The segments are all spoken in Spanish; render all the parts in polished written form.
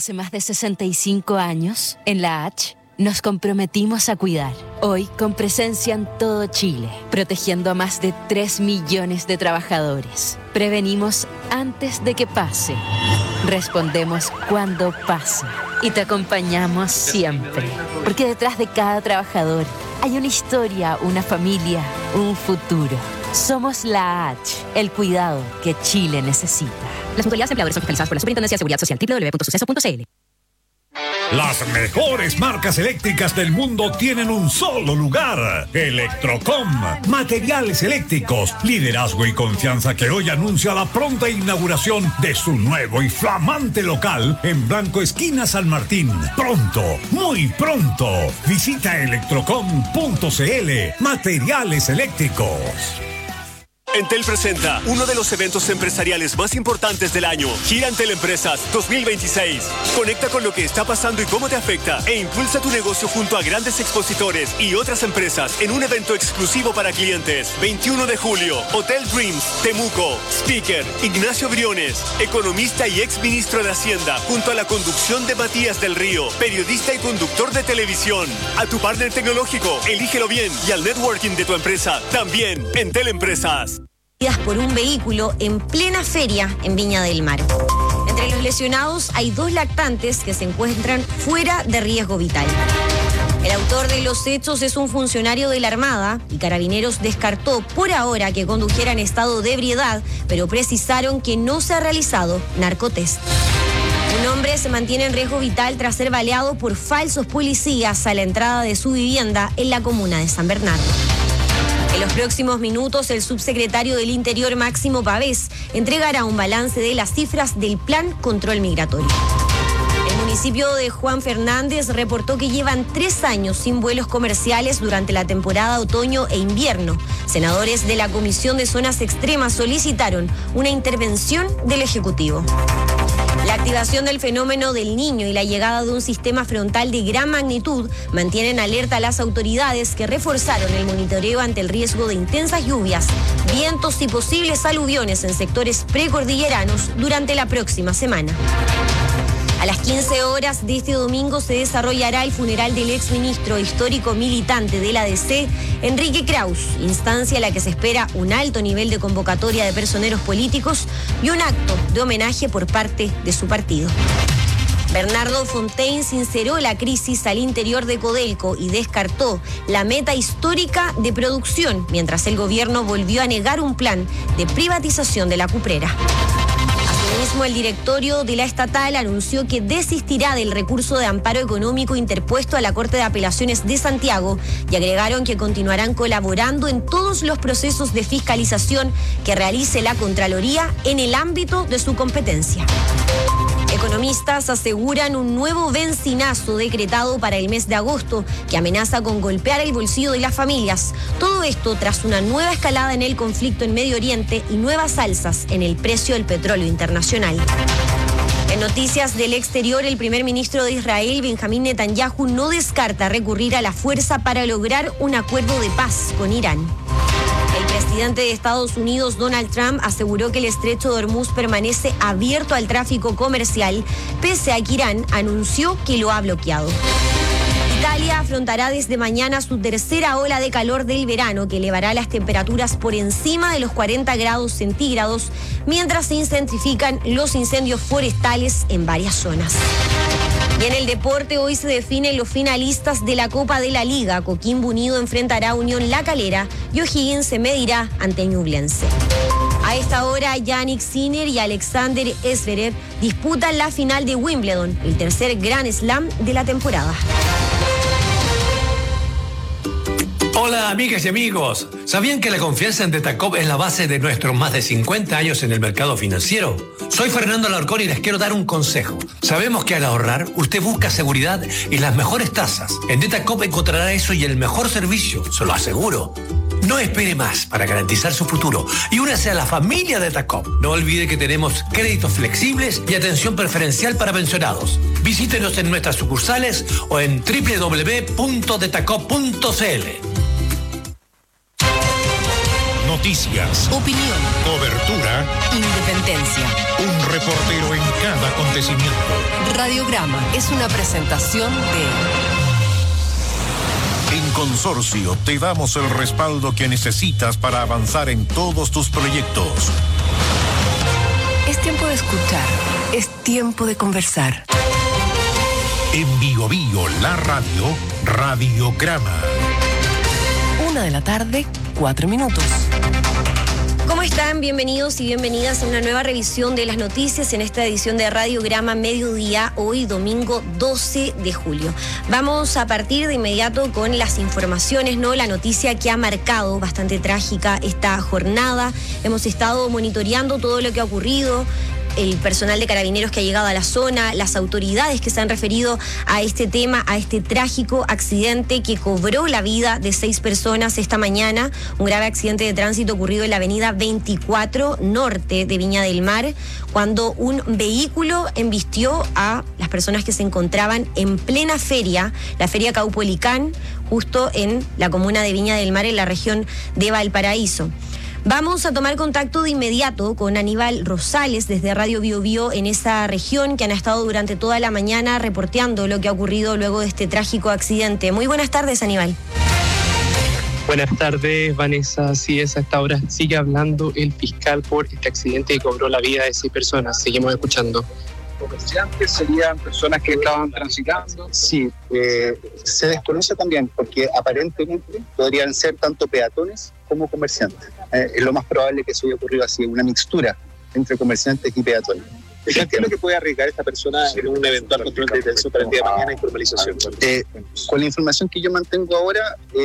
Hace más de 65 años, en la H, nos comprometimos a cuidar. Hoy, con presencia en todo Chile, protegiendo a más de 3 millones de trabajadores. Prevenimos antes de que pase. Respondemos cuando pasa. Y te acompañamos siempre. Porque detrás de cada trabajador hay una historia, una familia, un futuro. Somos la H, el cuidado que Chile necesita. Las mutualidades empleadores son fiscalizadas por la Superintendencia de Seguridad Social, www.suceso.cl. Las mejores marcas eléctricas del mundo tienen un solo lugar. Electrocom. Materiales eléctricos, liderazgo y confianza que hoy anuncia la pronta inauguración de su nuevo y flamante local en Blanco Esquina San Martín. Pronto, muy pronto. Visita electrocom.cl. Materiales eléctricos. Entel presenta uno de los eventos empresariales más importantes del año, Gira Entel Empresas 2026. Conecta con lo que está pasando y cómo te afecta e impulsa tu negocio junto a grandes expositores y otras empresas en un evento exclusivo para clientes. 21 de julio, Hotel Dreams, Temuco. Speaker, Ignacio Briones, economista y ex ministro de Hacienda, junto a la conducción de Matías del Río, periodista y conductor de televisión. A tu partner tecnológico, elígelo bien, y al networking de tu empresa, también, Entel Empresas. Por un vehículo en plena feria en Viña del Mar. Entre los lesionados hay 2 lactantes que se encuentran fuera de riesgo vital. El autor de los hechos es un funcionario de la Armada y Carabineros descartó por ahora que condujera en estado de ebriedad, pero precisaron que no se ha realizado narcotest. Un hombre se mantiene en riesgo vital tras ser baleado por falsos policías a la entrada de su vivienda en la comuna de San Bernardo. En los próximos minutos, el subsecretario del Interior, Máximo Pavés, entregará un balance de las cifras del Plan Control Migratorio. El municipio de Juan Fernández reportó que llevan 3 años sin vuelos comerciales durante la temporada otoño e invierno. Senadores de la Comisión de Zonas Extremas solicitaron una intervención del Ejecutivo. La activación del fenómeno del Niño y la llegada de un sistema frontal de gran magnitud mantienen alerta a las autoridades que reforzaron el monitoreo ante el riesgo de intensas lluvias, vientos y posibles aluviones en sectores precordilleranos durante la próxima semana. A las 15 horas de este domingo se desarrollará el funeral del exministro histórico militante de la DC, Enrique Kraus, instancia a la que se espera un alto nivel de convocatoria de personeros políticos y un acto de homenaje por parte de su partido. Bernardo Fontaine sinceró la crisis al interior de Codelco y descartó la meta histórica de producción, mientras el gobierno volvió a negar un plan de privatización de la cuprera. Asimismo, el directorio de la estatal anunció que desistirá del recurso de amparo económico interpuesto a la Corte de Apelaciones de Santiago y agregaron que continuarán colaborando en todos los procesos de fiscalización que realice la Contraloría en el ámbito de su competencia. Economistas aseguran un nuevo bencinazo decretado para el mes de agosto que amenaza con golpear el bolsillo de las familias. Todo esto tras una nueva escalada en el conflicto en Medio Oriente y nuevas alzas en el precio del petróleo internacional. En noticias del exterior, el primer ministro de Israel, Benjamín Netanyahu, no descarta recurrir a la fuerza para lograr un acuerdo de paz con Irán. El presidente de Estados Unidos, Donald Trump, aseguró que el estrecho de Hormuz permanece abierto al tráfico comercial, pese a que Irán anunció que lo ha bloqueado. Italia afrontará desde mañana su tercera ola de calor del verano, que elevará las temperaturas por encima de los 40 grados centígrados, mientras se intensifican los incendios forestales en varias zonas. Y en el deporte, hoy se definen los finalistas de la Copa de la Liga. Coquimbo Unido enfrentará a Unión La Calera y O'Higgins se medirá ante Ñublense. A esta hora, Jannik Sinner y Alexander Zverev disputan la final de Wimbledon, el tercer Grand Slam de la temporada. Hola amigas y amigos, ¿sabían que la confianza en Tetacop es la base de nuestros más de 50 años en el mercado financiero? Soy Fernando Alarcón y les quiero dar un consejo. Sabemos que al ahorrar, usted busca seguridad y las mejores tasas. En Tetacop encontrará eso y el mejor servicio, se lo aseguro. No espere más para garantizar su futuro y únase a la familia de Tetacop. No olvide que tenemos créditos flexibles y atención preferencial para pensionados. Visítenos en nuestras sucursales o en www.tetacop.cl. Noticias, Opinión, cobertura, independencia. un reportero en cada acontecimiento. Radiograma es una presentación de... En Consorcio te damos el respaldo que necesitas para avanzar en todos tus proyectos. Es tiempo de escuchar, es tiempo de conversar. En Bio Bio, la radio, Radiograma. 1:00 p.m, 4 minutos. ¿Cómo están? Bienvenidos y bienvenidas a una nueva revisión de las noticias en esta edición de Radiograma Mediodía, hoy domingo 12 de julio. Vamos a partir de inmediato con las informaciones, ¿no? La noticia que ha marcado bastante trágica esta jornada. Hemos estado monitoreando todo lo que ha ocurrido, el personal de Carabineros que ha llegado a la zona, las autoridades que se han referido a este tema, a este trágico accidente que cobró la vida de 6 personas esta mañana, un grave accidente de tránsito ocurrido en la avenida 24 Norte de Viña del Mar, cuando un vehículo embistió a las personas que se encontraban en plena feria, la feria Caupolicán, justo en la comuna de Viña del Mar, en la región de Valparaíso. Vamos a tomar contacto de inmediato con Aníbal Rosales desde Radio Bio Bio en esa región, que han estado durante toda la mañana reporteando lo que ha ocurrido luego de este trágico accidente. Muy buenas tardes, Aníbal. Buenas tardes, Vanessa. Así es, a esta hora sigue hablando el fiscal por este accidente que cobró la vida de 6 personas. Seguimos escuchando. ¿Comerciantes serían personas que estaban transitando? Sí, se desconoce también porque aparentemente podrían ser tanto peatones como comerciantes. Es lo más probable que eso haya ocurrido así, una mixtura entre comerciantes y peatones. ¿Qué es lo que puede arriesgar esta persona en un eventual control de detención para el día de mañana y formalización? Con la información que yo mantengo ahora,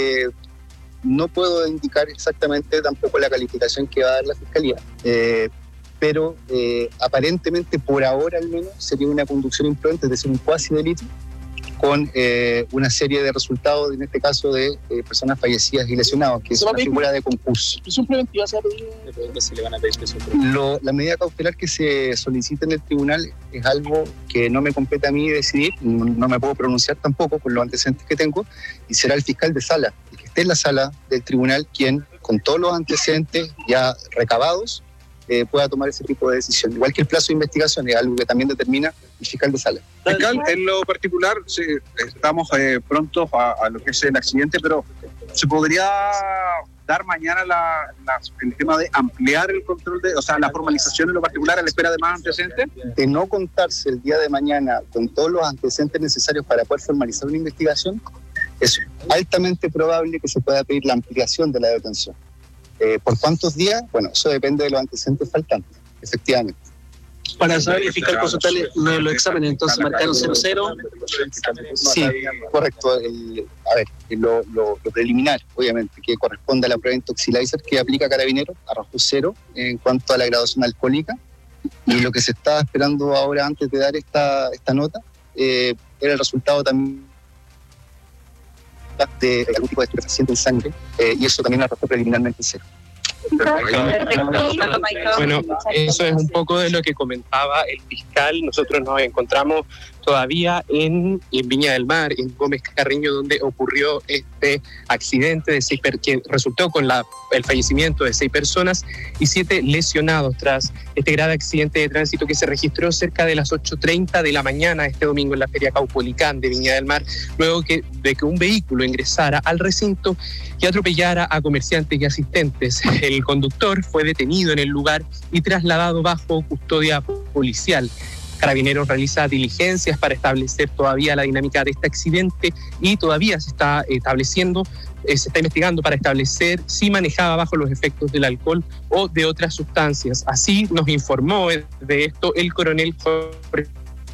no puedo indicar exactamente tampoco la calificación que va a dar la Fiscalía. Pero aparentemente por ahora al menos sería una conducción imprudente, es decir, un cuasi delito con una serie de resultados, en este caso de personas fallecidas y lesionados, que es una figura de concurso. ¿Prisión preventiva se le van a pedir prisión preventiva? La medida cautelar que se solicita en el tribunal es algo que no me compete a mí decidir, no me puedo pronunciar tampoco por los antecedentes que tengo, y será el fiscal de sala, el que esté en la sala del tribunal, quien con todos los antecedentes ya recabados pueda tomar ese tipo de decisión. Igual que el plazo de investigación es algo que también determina el fiscal de sala. Fiscal, en lo particular, sí, estamos prontos a lo que es el accidente, pero ¿se podría dar mañana el tema de ampliar el control la formalización en lo particular a la espera de más antecedentes? De no contarse el día de mañana con todos los antecedentes necesarios para poder formalizar una investigación, es altamente probable que se pueda pedir la ampliación de la detención. ¿Por cuántos días? Bueno, eso depende de los antecedentes faltantes, efectivamente. Para saber, el fiscal consultarle los exámenes, entonces marcaron 0-0. Sí, correcto. Lo preliminar, obviamente, que corresponde a la prueba intoxilizer que aplica Carabineros, arrojó 0 en cuanto a la graduación alcohólica. Y lo que se estaba esperando ahora, antes de dar esta nota, era el resultado también de algún tipo de estupefaciente en sangre, y eso también arrojó preliminarmente 0. Bueno, eso es un poco de lo que comentaba el fiscal. Nosotros nos encontramos todavía en Viña del Mar, en Gómez Carreño, donde ocurrió este accidente de 6 que resultó con el fallecimiento de 6 personas y 7 lesionados tras este grave accidente de tránsito que se registró cerca de las 8:30 de la mañana este domingo en la feria Caupolicán de Viña del Mar, luego de que un vehículo ingresara al recinto y atropellara a comerciantes y asistentes. El conductor fue detenido en el lugar y trasladado bajo custodia policial. Carabineros realiza diligencias para establecer todavía la dinámica de este accidente y todavía se está investigando para establecer si manejaba bajo los efectos del alcohol o de otras sustancias. Así nos informó de esto el coronel Jorge.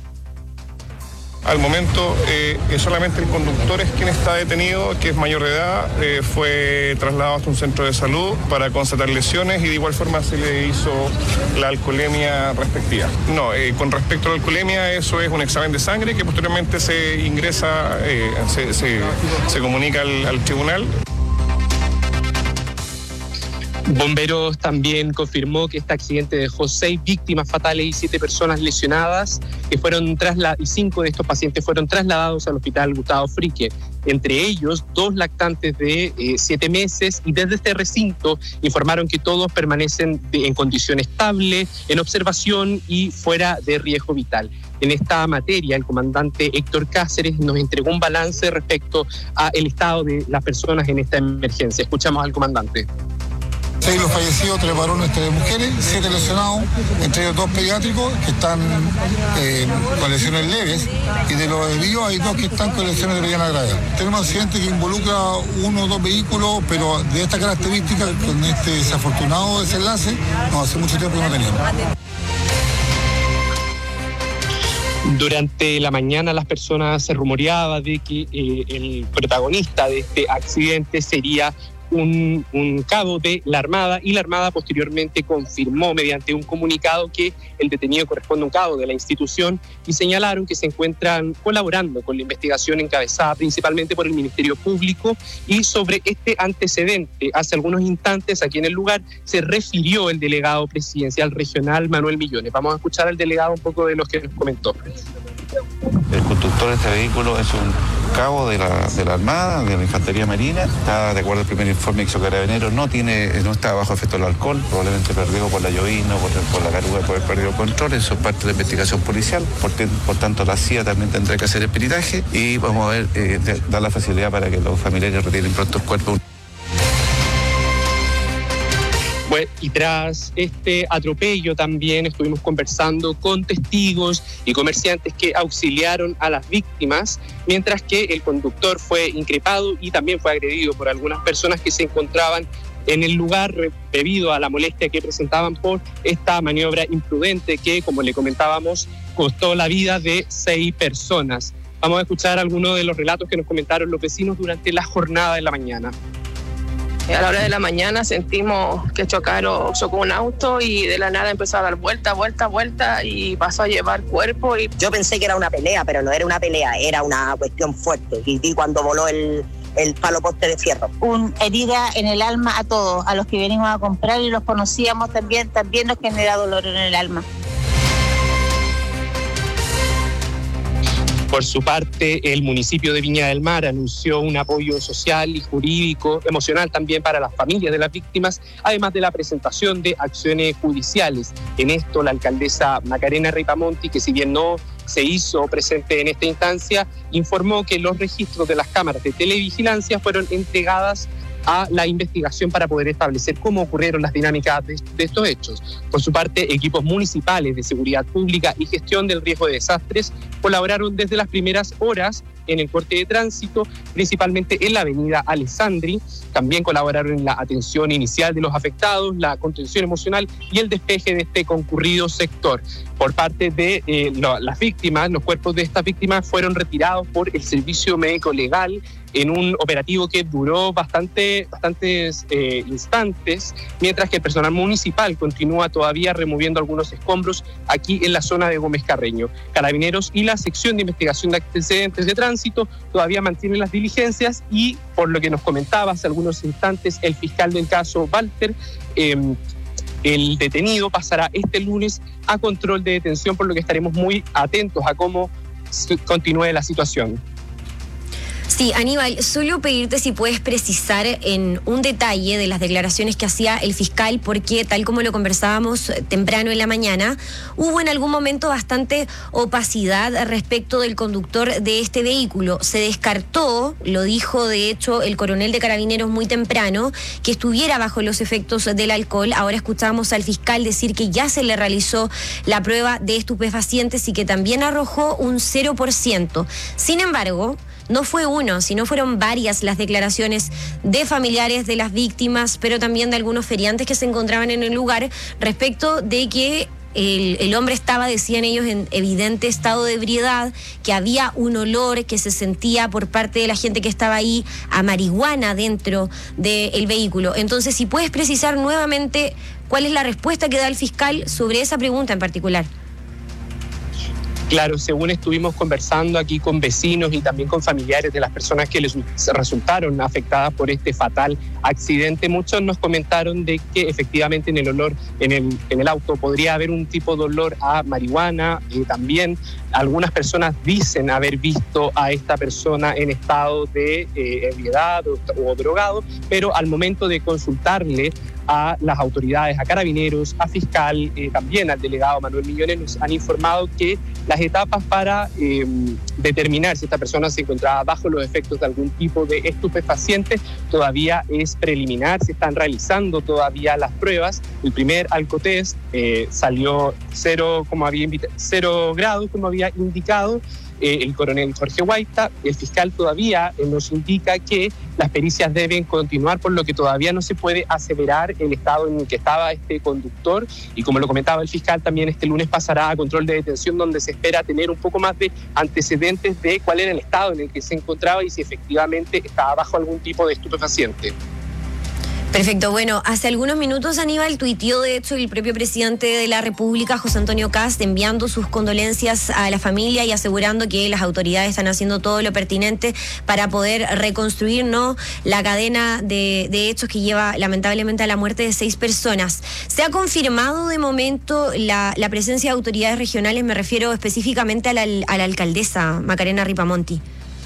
Al momento, solamente el conductor es quien está detenido, que es mayor de edad, fue trasladado hasta un centro de salud para constatar lesiones y de igual forma se le hizo la alcoholemia respectiva. No, con respecto a la alcoholemia, eso es un examen de sangre que posteriormente se ingresa, se comunica al tribunal. Bomberos también confirmó que este accidente dejó 6 víctimas fatales y 7 personas lesionadas, que fueron y 5 de estos pacientes fueron trasladados al hospital Gustavo Fricke. Entre ellos, 2 lactantes de 7 meses, y desde este recinto informaron que todos permanecen en condición estable, en observación y fuera de riesgo vital. En esta materia, el comandante Héctor Cáceres nos entregó un balance respecto al estado de las personas en esta emergencia. Escuchamos al comandante. 6 los fallecidos, 3 varones, 3 mujeres, 7 lesionados, entre ellos 2 pediátricos que están con lesiones leves, y de los heridos hay 2 que están con lesiones de mediana gravedad. Tenemos un accidente que involucra 1 o 2 vehículos, pero de esta característica, con este desafortunado desenlace, no, hace mucho tiempo que no teníamos. Durante la mañana las personas se rumoreaba de que el protagonista de este accidente sería un cabo de la Armada, y la Armada posteriormente confirmó mediante un comunicado que el detenido corresponde a un cabo de la institución, y señalaron que se encuentran colaborando con la investigación encabezada principalmente por el Ministerio Público. Y sobre este antecedente, hace algunos instantes aquí en el lugar se refirió el delegado presidencial regional Manuel Millones. Vamos a escuchar al delegado un poco de lo que nos comentó. El conductor de este vehículo es un cabo de la Armada, de la Infantería Marina. Está, de acuerdo al primer informe que hizo Carabineros, no está bajo efecto del alcohol, probablemente perdido por la llovizna o por la caruga de poder perder el control. Eso es parte de la investigación policial. Por tanto, la CIA también tendrá que hacer el peritaje, y vamos a ver, dar la facilidad para que los familiares retiren pronto el cuerpo. Y tras este atropello también estuvimos conversando con testigos y comerciantes que auxiliaron a las víctimas, mientras que el conductor fue increpado y también fue agredido por algunas personas que se encontraban en el lugar debido a la molestia que presentaban por esta maniobra imprudente que, como le comentábamos, costó la vida de 6 personas. Vamos a escuchar algunos de los relatos que nos comentaron los vecinos durante la jornada de la mañana. A la hora de la mañana sentimos que chocó un auto, y de la nada empezó a dar vuelta y pasó a llevar cuerpo. Yo pensé que era una pelea, pero no era una pelea, era una cuestión fuerte. Y vi cuando voló el palo poste de fierro. Una herida en el alma a todos, a los que venimos a comprar y los conocíamos también nos genera dolor en el alma. Por su parte, el municipio de Viña del Mar anunció un apoyo social y jurídico, emocional también para las familias de las víctimas, además de la presentación de acciones judiciales. En esto, la alcaldesa Macarena Ripamonti, que si bien no se hizo presente en esta instancia, informó que los registros de las cámaras de televigilancia fueron entregadas a la investigación para poder establecer cómo ocurrieron las dinámicas de estos hechos. Por su parte, equipos municipales de seguridad pública y gestión del riesgo de desastres colaboraron desde las primeras horas en el corte de tránsito, principalmente en la avenida Alessandri. También colaboraron en la atención inicial de los afectados, la contención emocional y el despeje de este concurrido sector. Por parte de las víctimas, los cuerpos de estas víctimas fueron retirados por el Servicio Médico Legal en un operativo que duró bastantes instantes, mientras que el personal municipal continúa todavía removiendo algunos escombros aquí en la zona de Gómez Carreño. Carabineros y la sección de investigación de antecedentes de tránsito todavía mantienen las diligencias, y por lo que nos comentaba hace algunos instantes el fiscal del caso, Walter, el detenido pasará este lunes a control de detención, por lo que estaremos muy atentos a cómo continúe la situación. Sí, Aníbal, solo pedirte si puedes precisar en un detalle de las declaraciones que hacía el fiscal, porque tal como lo conversábamos temprano en la mañana, hubo en algún momento bastante opacidad respecto del conductor de este vehículo. Se descartó, lo dijo de hecho el coronel de Carabineros muy temprano, que estuviera bajo los efectos del alcohol. Ahora escuchamos al fiscal decir que ya se le realizó la prueba de estupefacientes y que también arrojó un 0%. Sin embargo, no fue uno, sino fueron varias las declaraciones de familiares de las víctimas, pero también de algunos feriantes que se encontraban en el lugar respecto de que el hombre estaba, decían ellos, en evidente estado de ebriedad, que había un olor que se sentía por parte de la gente que estaba ahí a marihuana dentro del vehículo. Entonces, si puedes precisar nuevamente cuál es la respuesta que da el fiscal sobre esa pregunta en particular. claro, según estuvimos conversando aquí con vecinos y también con familiares de las personas que les resultaron afectadas por este fatal accidente, muchos nos comentaron de que efectivamente en el olor, en el auto podría haber un tipo de olor a marihuana. También algunas personas dicen haber visto a esta persona en estado de ebriedad o drogado, pero al momento de consultarle a las autoridades, a carabineros, a fiscal, también al delegado Manuel Millones, nos han informado que las etapas para determinar si esta persona se encontraba bajo los efectos de algún tipo de estupefaciente todavía es preliminar. Se están realizando todavía las pruebas. El primer alcotest salió 0 grados, como había indicado el coronel Jorge Guaita. El fiscal todavía nos indica que las pericias deben continuar, por lo que todavía no se puede aseverar el estado en el que estaba este conductor. Y como lo comentaba el fiscal, también este lunes pasará a control de detención, donde se espera tener un poco más de antecedentes de cuál era el estado en el que se encontraba y si efectivamente estaba bajo algún tipo de estupefaciente. Perfecto. Bueno, hace algunos minutos Aníbal tuiteó, de hecho, el propio presidente de la República, José Antonio Kast, enviando sus condolencias a la familia y asegurando que las autoridades están haciendo todo lo pertinente para poder reconstruir, ¿no?, la cadena de hechos que lleva lamentablemente a la muerte de 6 personas. Se ha confirmado de momento la presencia de autoridades regionales, me refiero específicamente a la alcaldesa Macarena Ripamonti.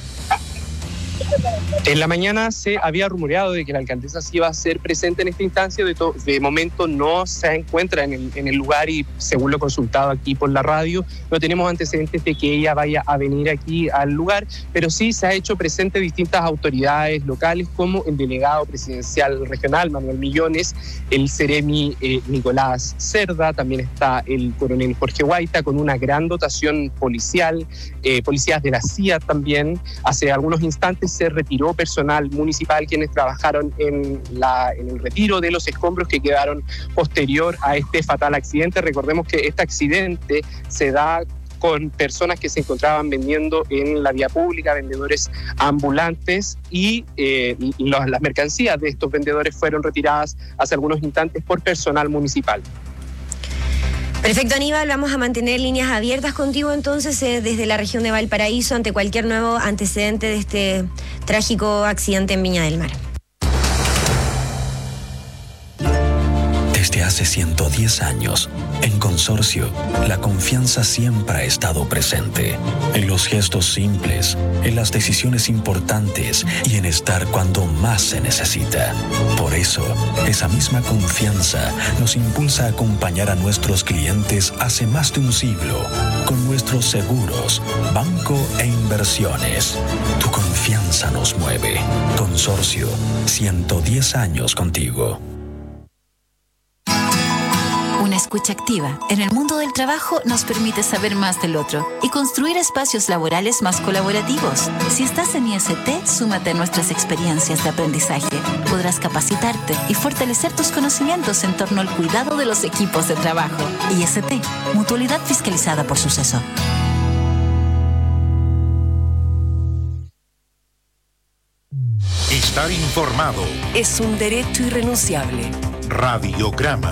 En la mañana se había rumoreado de que la alcaldesa sí iba a ser presente en esta instancia. De momento no se encuentra en el lugar y, según lo consultado aquí por la radio, no tenemos antecedentes de que ella vaya a venir aquí al lugar, pero sí se ha hecho presente distintas autoridades locales, como el delegado presidencial regional Manuel Millones, el seremi Nicolás Cerda, también está el coronel Jorge Guaita, con una gran dotación policial, policías de la CIA también. Hace algunos instantes se retiró personal municipal quienes trabajaron en el retiro de los escombros que quedaron posterior a este fatal accidente. Recordemos que este accidente se da con personas que se encontraban vendiendo en la vía pública, vendedores ambulantes, y las mercancías de estos vendedores fueron retiradas hace algunos instantes por personal municipal. Perfecto, Aníbal, vamos a mantener líneas abiertas contigo entonces desde la región de Valparaíso ante cualquier nuevo antecedente de este trágico accidente en Viña del Mar. Desde hace 110 años, en Consorcio, la confianza siempre ha estado presente. En los gestos simples, en las decisiones importantes y en estar cuando más se necesita. Por eso, esa misma confianza nos impulsa a acompañar a nuestros clientes hace más de un siglo con nuestros seguros, banco e inversiones. Tu confianza nos mueve. Consorcio, 110 años contigo. Una escucha activa en el mundo del trabajo nos permite saber más del otro y construir espacios laborales más colaborativos. Si estás en IST, súmate a nuestras experiencias de aprendizaje. Podrás capacitarte y fortalecer tus conocimientos en torno al cuidado de los equipos de trabajo. IST, mutualidad fiscalizada por Suceso. Estar informado es un derecho irrenunciable. Radiograma.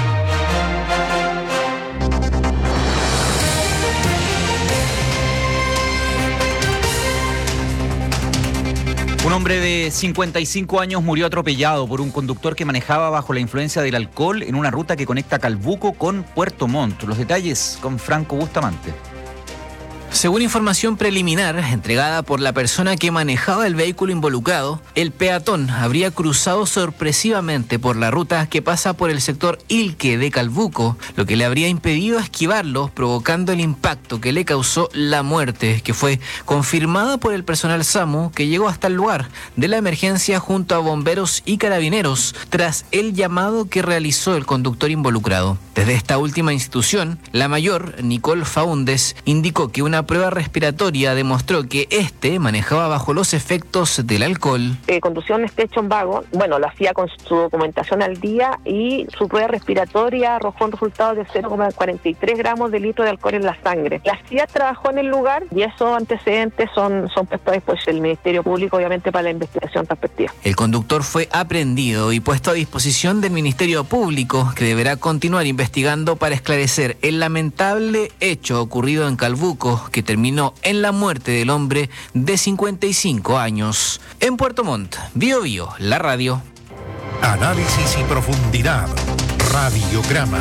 Un hombre de 55 años murió atropellado por un conductor que manejaba bajo la influencia del alcohol en una ruta que conecta Calbuco con Puerto Montt. Los detalles con Franco Bustamante. Según información preliminar entregada por la persona que manejaba el vehículo involucrado, el peatón habría cruzado sorpresivamente por la ruta que pasa por el sector Ilque de Calbuco, lo que le habría impedido esquivarlo, provocando el impacto que le causó la muerte, que fue confirmada por el personal SAMU que llegó hasta el lugar de la emergencia junto a bomberos y carabineros tras el llamado que realizó el conductor involucrado. Desde esta última institución, la mayor, Nicole Faúndez, indicó que una una prueba respiratoria demostró que manejaba bajo los efectos del alcohol. Conducción este hecho en vago, bueno, lo hacía con su documentación al día y su prueba respiratoria arrojó un resultado de 0,43 gramos de litro de alcohol en la sangre. La CIA trabajó en el lugar y esos antecedentes son puestos a disposición del Ministerio Público, obviamente, para la investigación respectiva. El conductor fue aprehendido y puesto a disposición del Ministerio Público, que deberá continuar investigando para esclarecer el lamentable hecho ocurrido en Calbuco, que terminó en la muerte del hombre de 55 años. En Puerto Montt, Bío Bío, la radio. Análisis y profundidad. Radiograma.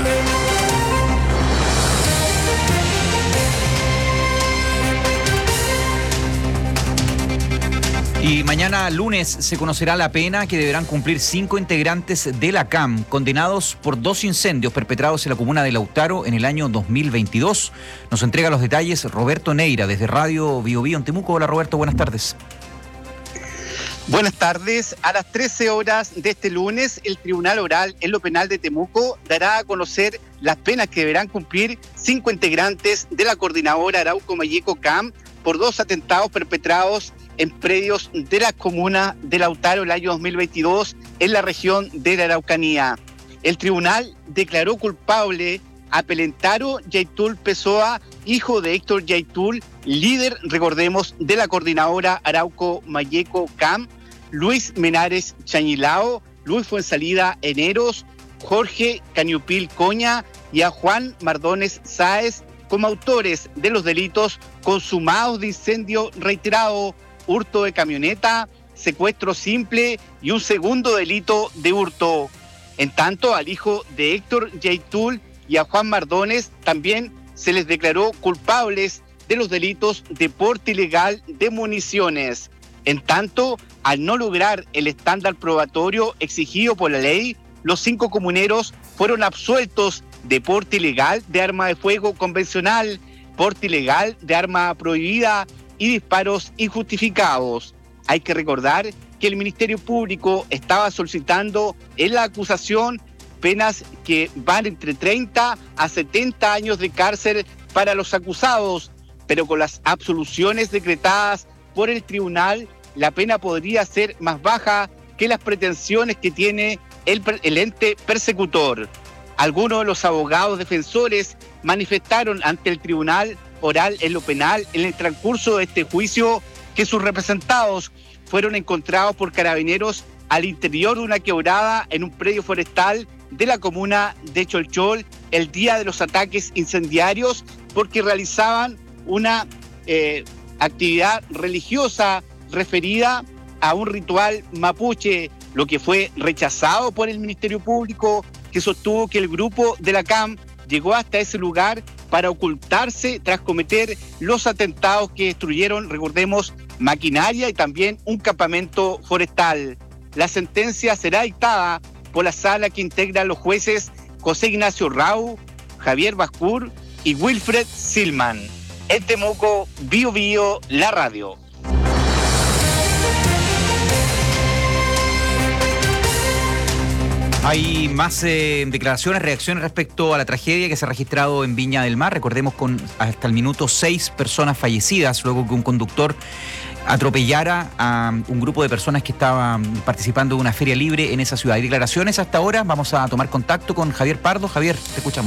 Y mañana lunes se conocerá la pena que deberán cumplir 5 integrantes de la CAM, condenados por 2 incendios perpetrados en la comuna de Lautaro en el año 2022. Nos entrega los detalles Roberto Neira, desde Radio Bío Bío en Temuco. Hola Roberto, buenas tardes. Buenas tardes. A las 13 horas de este lunes, el Tribunal Oral en lo Penal de Temuco dará a conocer las penas que deberán cumplir 5 integrantes de la coordinadora Arauco Mayeco CAM por 2 atentados perpetrados en predios de la comuna de Lautaro el año 2022 en la región de la Araucanía. El tribunal declaró culpable a Pelentaro Yaitul Pessoa, hijo de Héctor Yaitul, líder, recordemos, de la coordinadora Arauco Mayeco CAM, Luis Menares Chañilao, Luis Fuensalida Eneros, Jorge Cañupil Coña y a Juan Mardones Sáez como autores de los delitos consumados de incendio reiterado, hurto de camioneta, secuestro simple y un segundo delito de hurto. En tanto, al hijo de Héctor Yaitul y a Juan Mardones también se les declaró culpables de los delitos de porte ilegal de municiones. En tanto, al no lograr el estándar probatorio exigido por la ley, los 5 comuneros fueron absueltos de porte ilegal de arma de fuego convencional, porte ilegal de arma prohibida y disparos injustificados. Hay que recordar que el Ministerio Público estaba solicitando en la acusación penas que van entre 30 a 70 años de cárcel para los acusados, pero con las absoluciones decretadas por el tribunal, la pena podría ser más baja que las pretensiones que tiene el ente persecutor. Algunos de los abogados defensores manifestaron ante el Tribunal Oral en lo Penal en el transcurso de este juicio que sus representados fueron encontrados por carabineros al interior de una quebrada en un predio forestal de la comuna de Cholchol el día de los ataques incendiarios porque realizaban una actividad religiosa referida a un ritual mapuche, lo que fue rechazado por el Ministerio Público, que sostuvo que el grupo de la CAM llegó hasta ese lugar para ocultarse tras cometer los atentados que destruyeron, recordemos, maquinaria y también un campamento forestal. La sentencia será dictada por la sala que integra los jueces José Ignacio Rau, Javier Bascur y Wilfred Silman. En Temuco, Bío Bío, la radio. Hay más declaraciones, reacciones respecto a la tragedia que se ha registrado en Viña del Mar. Recordemos con hasta el minuto 6 personas fallecidas luego que un conductor atropellara a un grupo de personas que estaban participando de una feria libre en esa ciudad. Hay declaraciones hasta ahora. Vamos a tomar contacto con Javier Pardo. Javier, te escuchamos.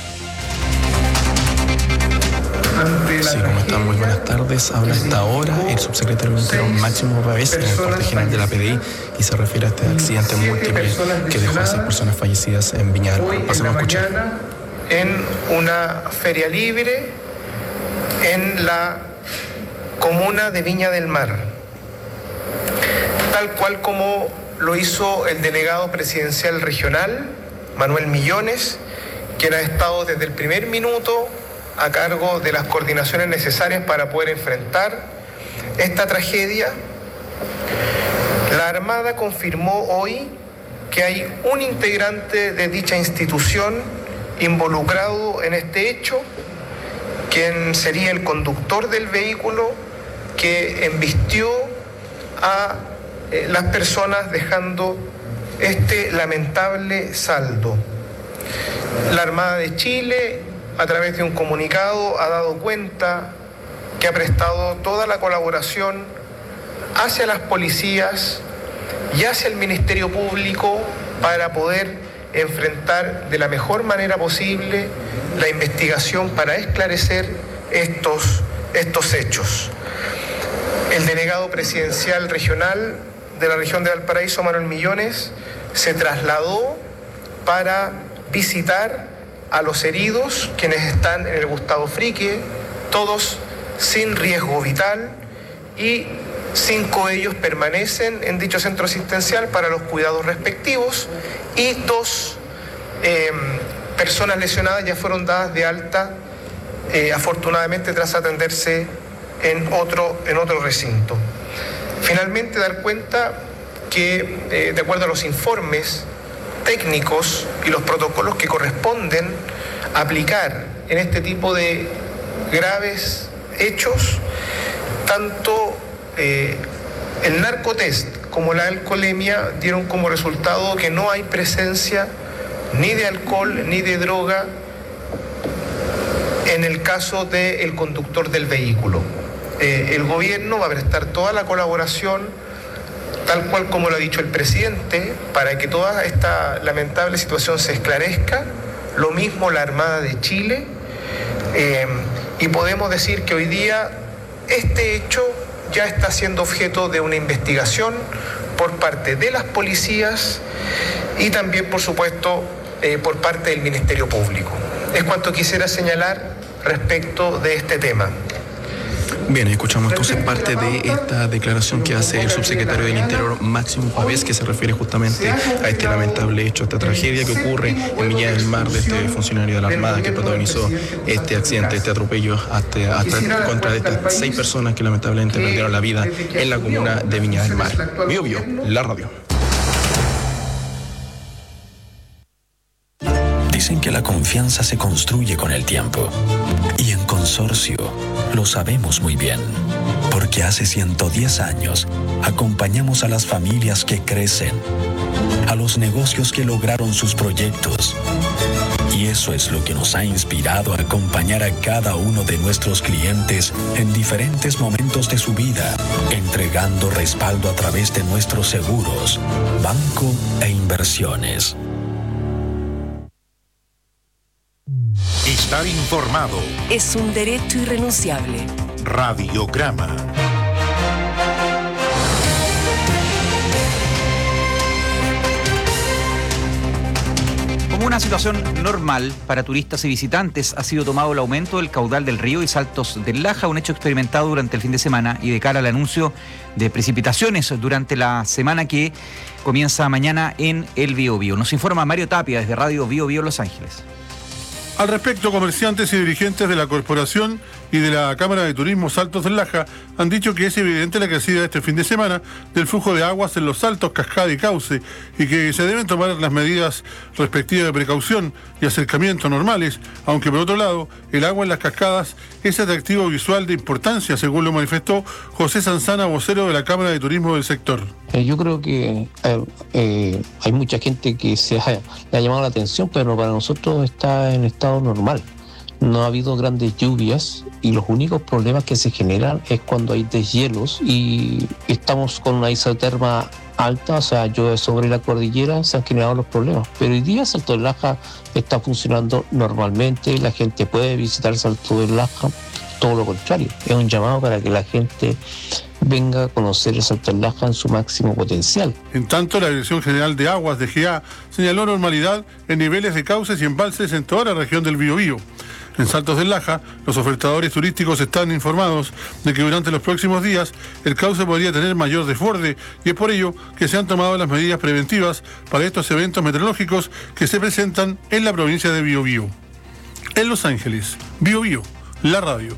Sí, ¿cómo están? Muy buenas tardes. Habla hasta ahora el subsecretario interno Máximo Pavés en el cuartel general de la PDI y se refiere a este accidente múltiple que dejó a 6 personas fallecidas en Viña del Mar. Pasemos a escuchar. En una feria libre en la comuna de Viña del Mar, tal cual como lo hizo el delegado presidencial regional, Manuel Millones, quien ha estado desde el primer minuto a cargo de las coordinaciones necesarias para poder enfrentar esta tragedia. La Armada confirmó hoy que hay un integrante de dicha institución involucrado en este hecho, quien sería el conductor del vehículo que embistió a las personas dejando este lamentable saldo. La Armada de Chile, a través de un comunicado, ha dado cuenta que ha prestado toda la colaboración hacia las policías y hacia el Ministerio Público para poder enfrentar de la mejor manera posible la investigación para esclarecer estos hechos. El delegado presidencial regional de la región de Valparaíso, Manuel Millones, se trasladó para visitar a los heridos, quienes están en el Gustavo Frique, todos sin riesgo vital, y 5 de ellos permanecen en dicho centro asistencial para los cuidados respectivos, y 2 personas lesionadas ya fueron dadas de alta, afortunadamente tras atenderse en otro recinto. Finalmente, dar cuenta que de acuerdo a los informes técnicos y los protocolos que corresponden aplicar en este tipo de graves hechos, tanto el narcotest como la alcoholemia dieron como resultado que no hay presencia ni de alcohol ni de droga en el caso del conductor del vehículo. El gobierno va a prestar toda la colaboración, tal cual como lo ha dicho el presidente, para que toda esta lamentable situación se esclarezca. Lo mismo la Armada de Chile. Y podemos decir que hoy día este hecho ya está siendo objeto de una investigación por parte de las policías y también, por supuesto, por parte del Ministerio Público. Es cuanto quisiera señalar respecto de este tema. Bien, escuchamos entonces parte de esta declaración que hace el subsecretario del Interior, Máximo Pavés, que se refiere justamente a este lamentable hecho, a esta tragedia que ocurre en Viña del Mar de este funcionario de la Armada que protagonizó este accidente, este atropello contra estas 6 personas que lamentablemente perdieron la vida en la comuna de Viña del Mar. Bio Bio, la radio. Dicen que la confianza se construye con el tiempo. Y en Consorcio lo sabemos muy bien. Porque hace 110 años acompañamos a las familias que crecen, a los negocios que lograron sus proyectos. Y eso es lo que nos ha inspirado a acompañar a cada uno de nuestros clientes en diferentes momentos de su vida, entregando respaldo a través de nuestros seguros, banco e inversiones. Estar informado es un derecho irrenunciable. Radiograma. Como una situación normal para turistas y visitantes, ha sido tomado el aumento del caudal del río y Saltos del Laja, un hecho experimentado durante el fin de semana y de cara al anuncio de precipitaciones durante la semana que comienza mañana en el Bio Bio. Nos informa Mario Tapia desde Radio Bio Bio Los Ángeles. Al respecto, comerciantes y dirigentes de la corporación y de la Cámara de Turismo Saltos del Laja han dicho que es evidente la crecida este fin de semana del flujo de aguas en los saltos, cascada y cauce, y que se deben tomar las medidas respectivas de precaución y acercamiento normales, aunque por otro lado, el agua en las cascadas es atractivo visual de importancia, según lo manifestó José Sanzana, vocero de la Cámara de Turismo del sector. Yo creo que hay mucha gente que le ha llamado la atención, pero para nosotros está en estado normal. No ha habido grandes lluvias y los únicos problemas que se generan es cuando hay deshielos y estamos con una isoterma alta, o sea, llueve sobre la cordillera, se han generado los problemas. Pero hoy día Salto del Laja está funcionando normalmente, la gente puede visitar Salto del Laja, todo lo contrario, es un llamado para que la gente venga a conocer el Salto del Laja en su máximo potencial. En tanto, la Dirección General de Aguas de GA señaló normalidad en niveles de cauces y embalses en toda la región del Biobío. En Saltos del Laja, los ofertadores turísticos están informados de que durante los próximos días el cauce podría tener mayor desborde y es por ello que se han tomado las medidas preventivas para estos eventos meteorológicos que se presentan en la provincia de Biobío. En Los Ángeles, Biobío, la radio.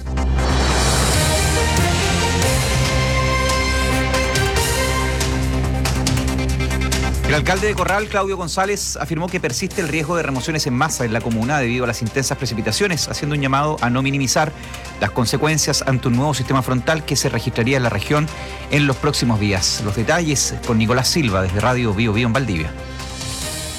El alcalde de Corral, Claudio González, afirmó que persiste el riesgo de remociones en masa en la comuna debido a las intensas precipitaciones, haciendo un llamado a no minimizar las consecuencias ante un nuevo sistema frontal que se registraría en la región en los próximos días. Los detalles con Nicolás Silva desde Radio Bio Bio en Valdivia.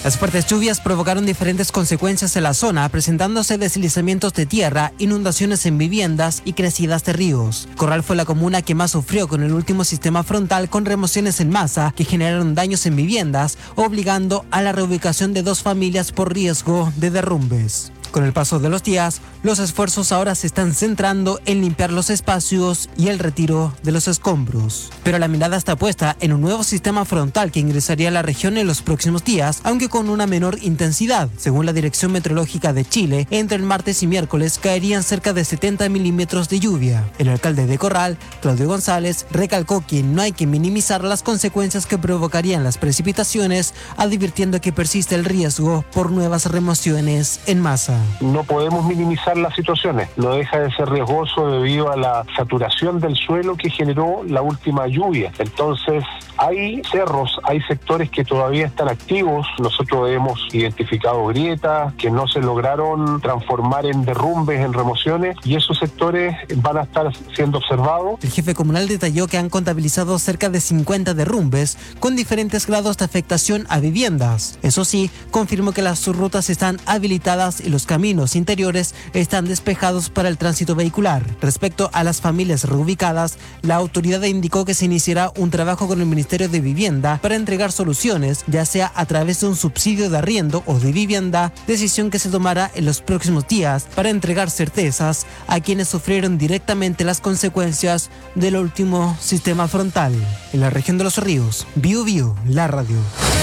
Las fuertes lluvias provocaron diferentes consecuencias en la zona, presentándose deslizamientos de tierra, inundaciones en viviendas y crecidas de ríos. Corral fue la comuna que más sufrió con el último sistema frontal, con remociones en masa que generaron daños en viviendas, obligando a la reubicación de 2 familias por riesgo de derrumbes. Con el paso de los días, los esfuerzos ahora se están centrando en limpiar los espacios y el retiro de los escombros. Pero la mirada está puesta en un nuevo sistema frontal que ingresaría a la región en los próximos días, aunque con una menor intensidad. Según la Dirección Meteorológica de Chile, entre el martes y miércoles caerían cerca de 70 milímetros de lluvia. El alcalde de Corral, Claudio González, recalcó que no hay que minimizar las consecuencias que provocarían las precipitaciones, advirtiendo que persiste el riesgo por nuevas remociones en masa. No podemos minimizar las situaciones, no deja de ser riesgoso debido a la saturación del suelo que generó la última lluvia. Entonces, hay cerros, hay sectores que todavía están activos. Nosotros hemos identificado grietas que no se lograron transformar en derrumbes, en remociones, y esos sectores van a estar siendo observados. El jefe comunal detalló que han contabilizado cerca de 50 derrumbes con diferentes grados de afectación a viviendas. Eso sí, confirmó que las rutas están habilitadas y los caminos interiores están despejados para el tránsito vehicular. Respecto a las familias reubicadas, la autoridad indicó que se iniciará un trabajo con el Ministerio de Vivienda para entregar soluciones, ya sea a través de un subsidio de arriendo o de vivienda, decisión que se tomará en los próximos días para entregar certezas a quienes sufrieron directamente las consecuencias del último sistema frontal. En la región de Los Ríos, Bio Bio, la radio.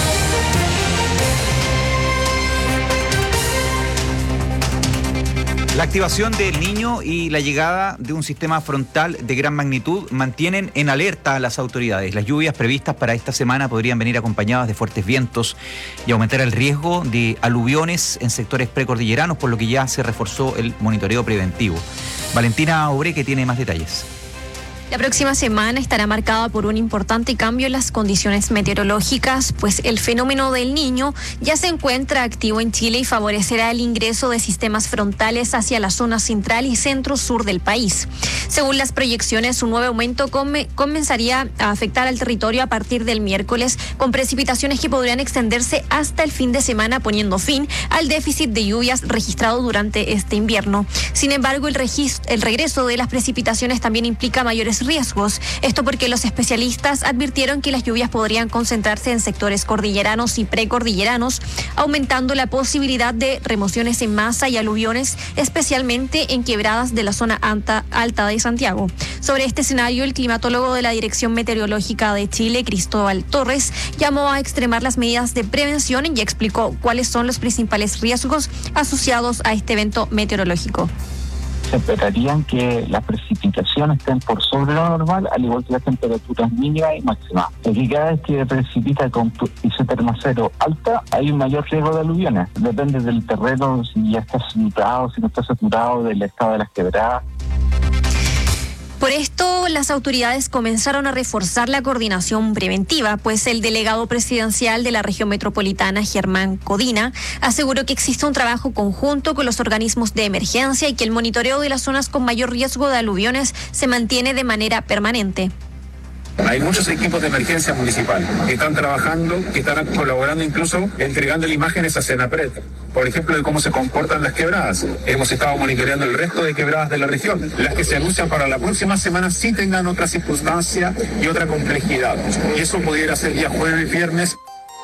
La activación del Niño y la llegada de un sistema frontal de gran magnitud mantienen en alerta a las autoridades. Las lluvias previstas para esta semana podrían venir acompañadas de fuertes vientos y aumentar el riesgo de aluviones en sectores precordilleranos, por lo que ya se reforzó el monitoreo preventivo. Valentina Obre, que tiene más detalles. La próxima semana estará marcada por un importante cambio en las condiciones meteorológicas, pues el fenómeno del Niño ya se encuentra activo en Chile y favorecerá el ingreso de sistemas frontales hacia la zona central y centro-sur del país. Según las proyecciones, un nuevo aumento comenzaría a afectar al territorio a partir del miércoles, con precipitaciones que podrían extenderse hasta el fin de semana, poniendo fin al déficit de lluvias registrado durante este invierno. Sin embargo, el regreso de las precipitaciones también implica mayores riesgos. Esto porque los especialistas advirtieron que las lluvias podrían concentrarse en sectores cordilleranos y precordilleranos, aumentando la posibilidad de remociones en masa y aluviones, especialmente en quebradas de la zona alta de Santiago. Sobre este escenario, el climatólogo de la Dirección Meteorológica de Chile, Cristóbal Torres, llamó a extremar las medidas de prevención y explicó cuáles son los principales riesgos asociados a este evento meteorológico. Se esperarían que las precipitaciones estén por sobre lo normal, al igual que las temperaturas mínimas y máximas. Porque cada vez que precipita con isotérmica cero alta, hay un mayor riesgo de aluviones. Depende del terreno, si ya está saturado, si no está saturado, del estado de las quebradas. Por esto, las autoridades comenzaron a reforzar la coordinación preventiva, pues el delegado presidencial de la región metropolitana, Germán Codina, aseguró que existe un trabajo conjunto con los organismos de emergencia y que el monitoreo de las zonas con mayor riesgo de aluviones se mantiene de manera permanente. Hay muchos equipos de emergencia municipal que están trabajando, que están colaborando, incluso entregándole imágenes a Senapred, por ejemplo, de cómo se comportan las quebradas. Hemos estado monitoreando el resto de quebradas de la región. Las que se anuncian para la próxima semana sí tengan otra circunstancia y otra complejidad. Y eso pudiera ser día jueves, viernes.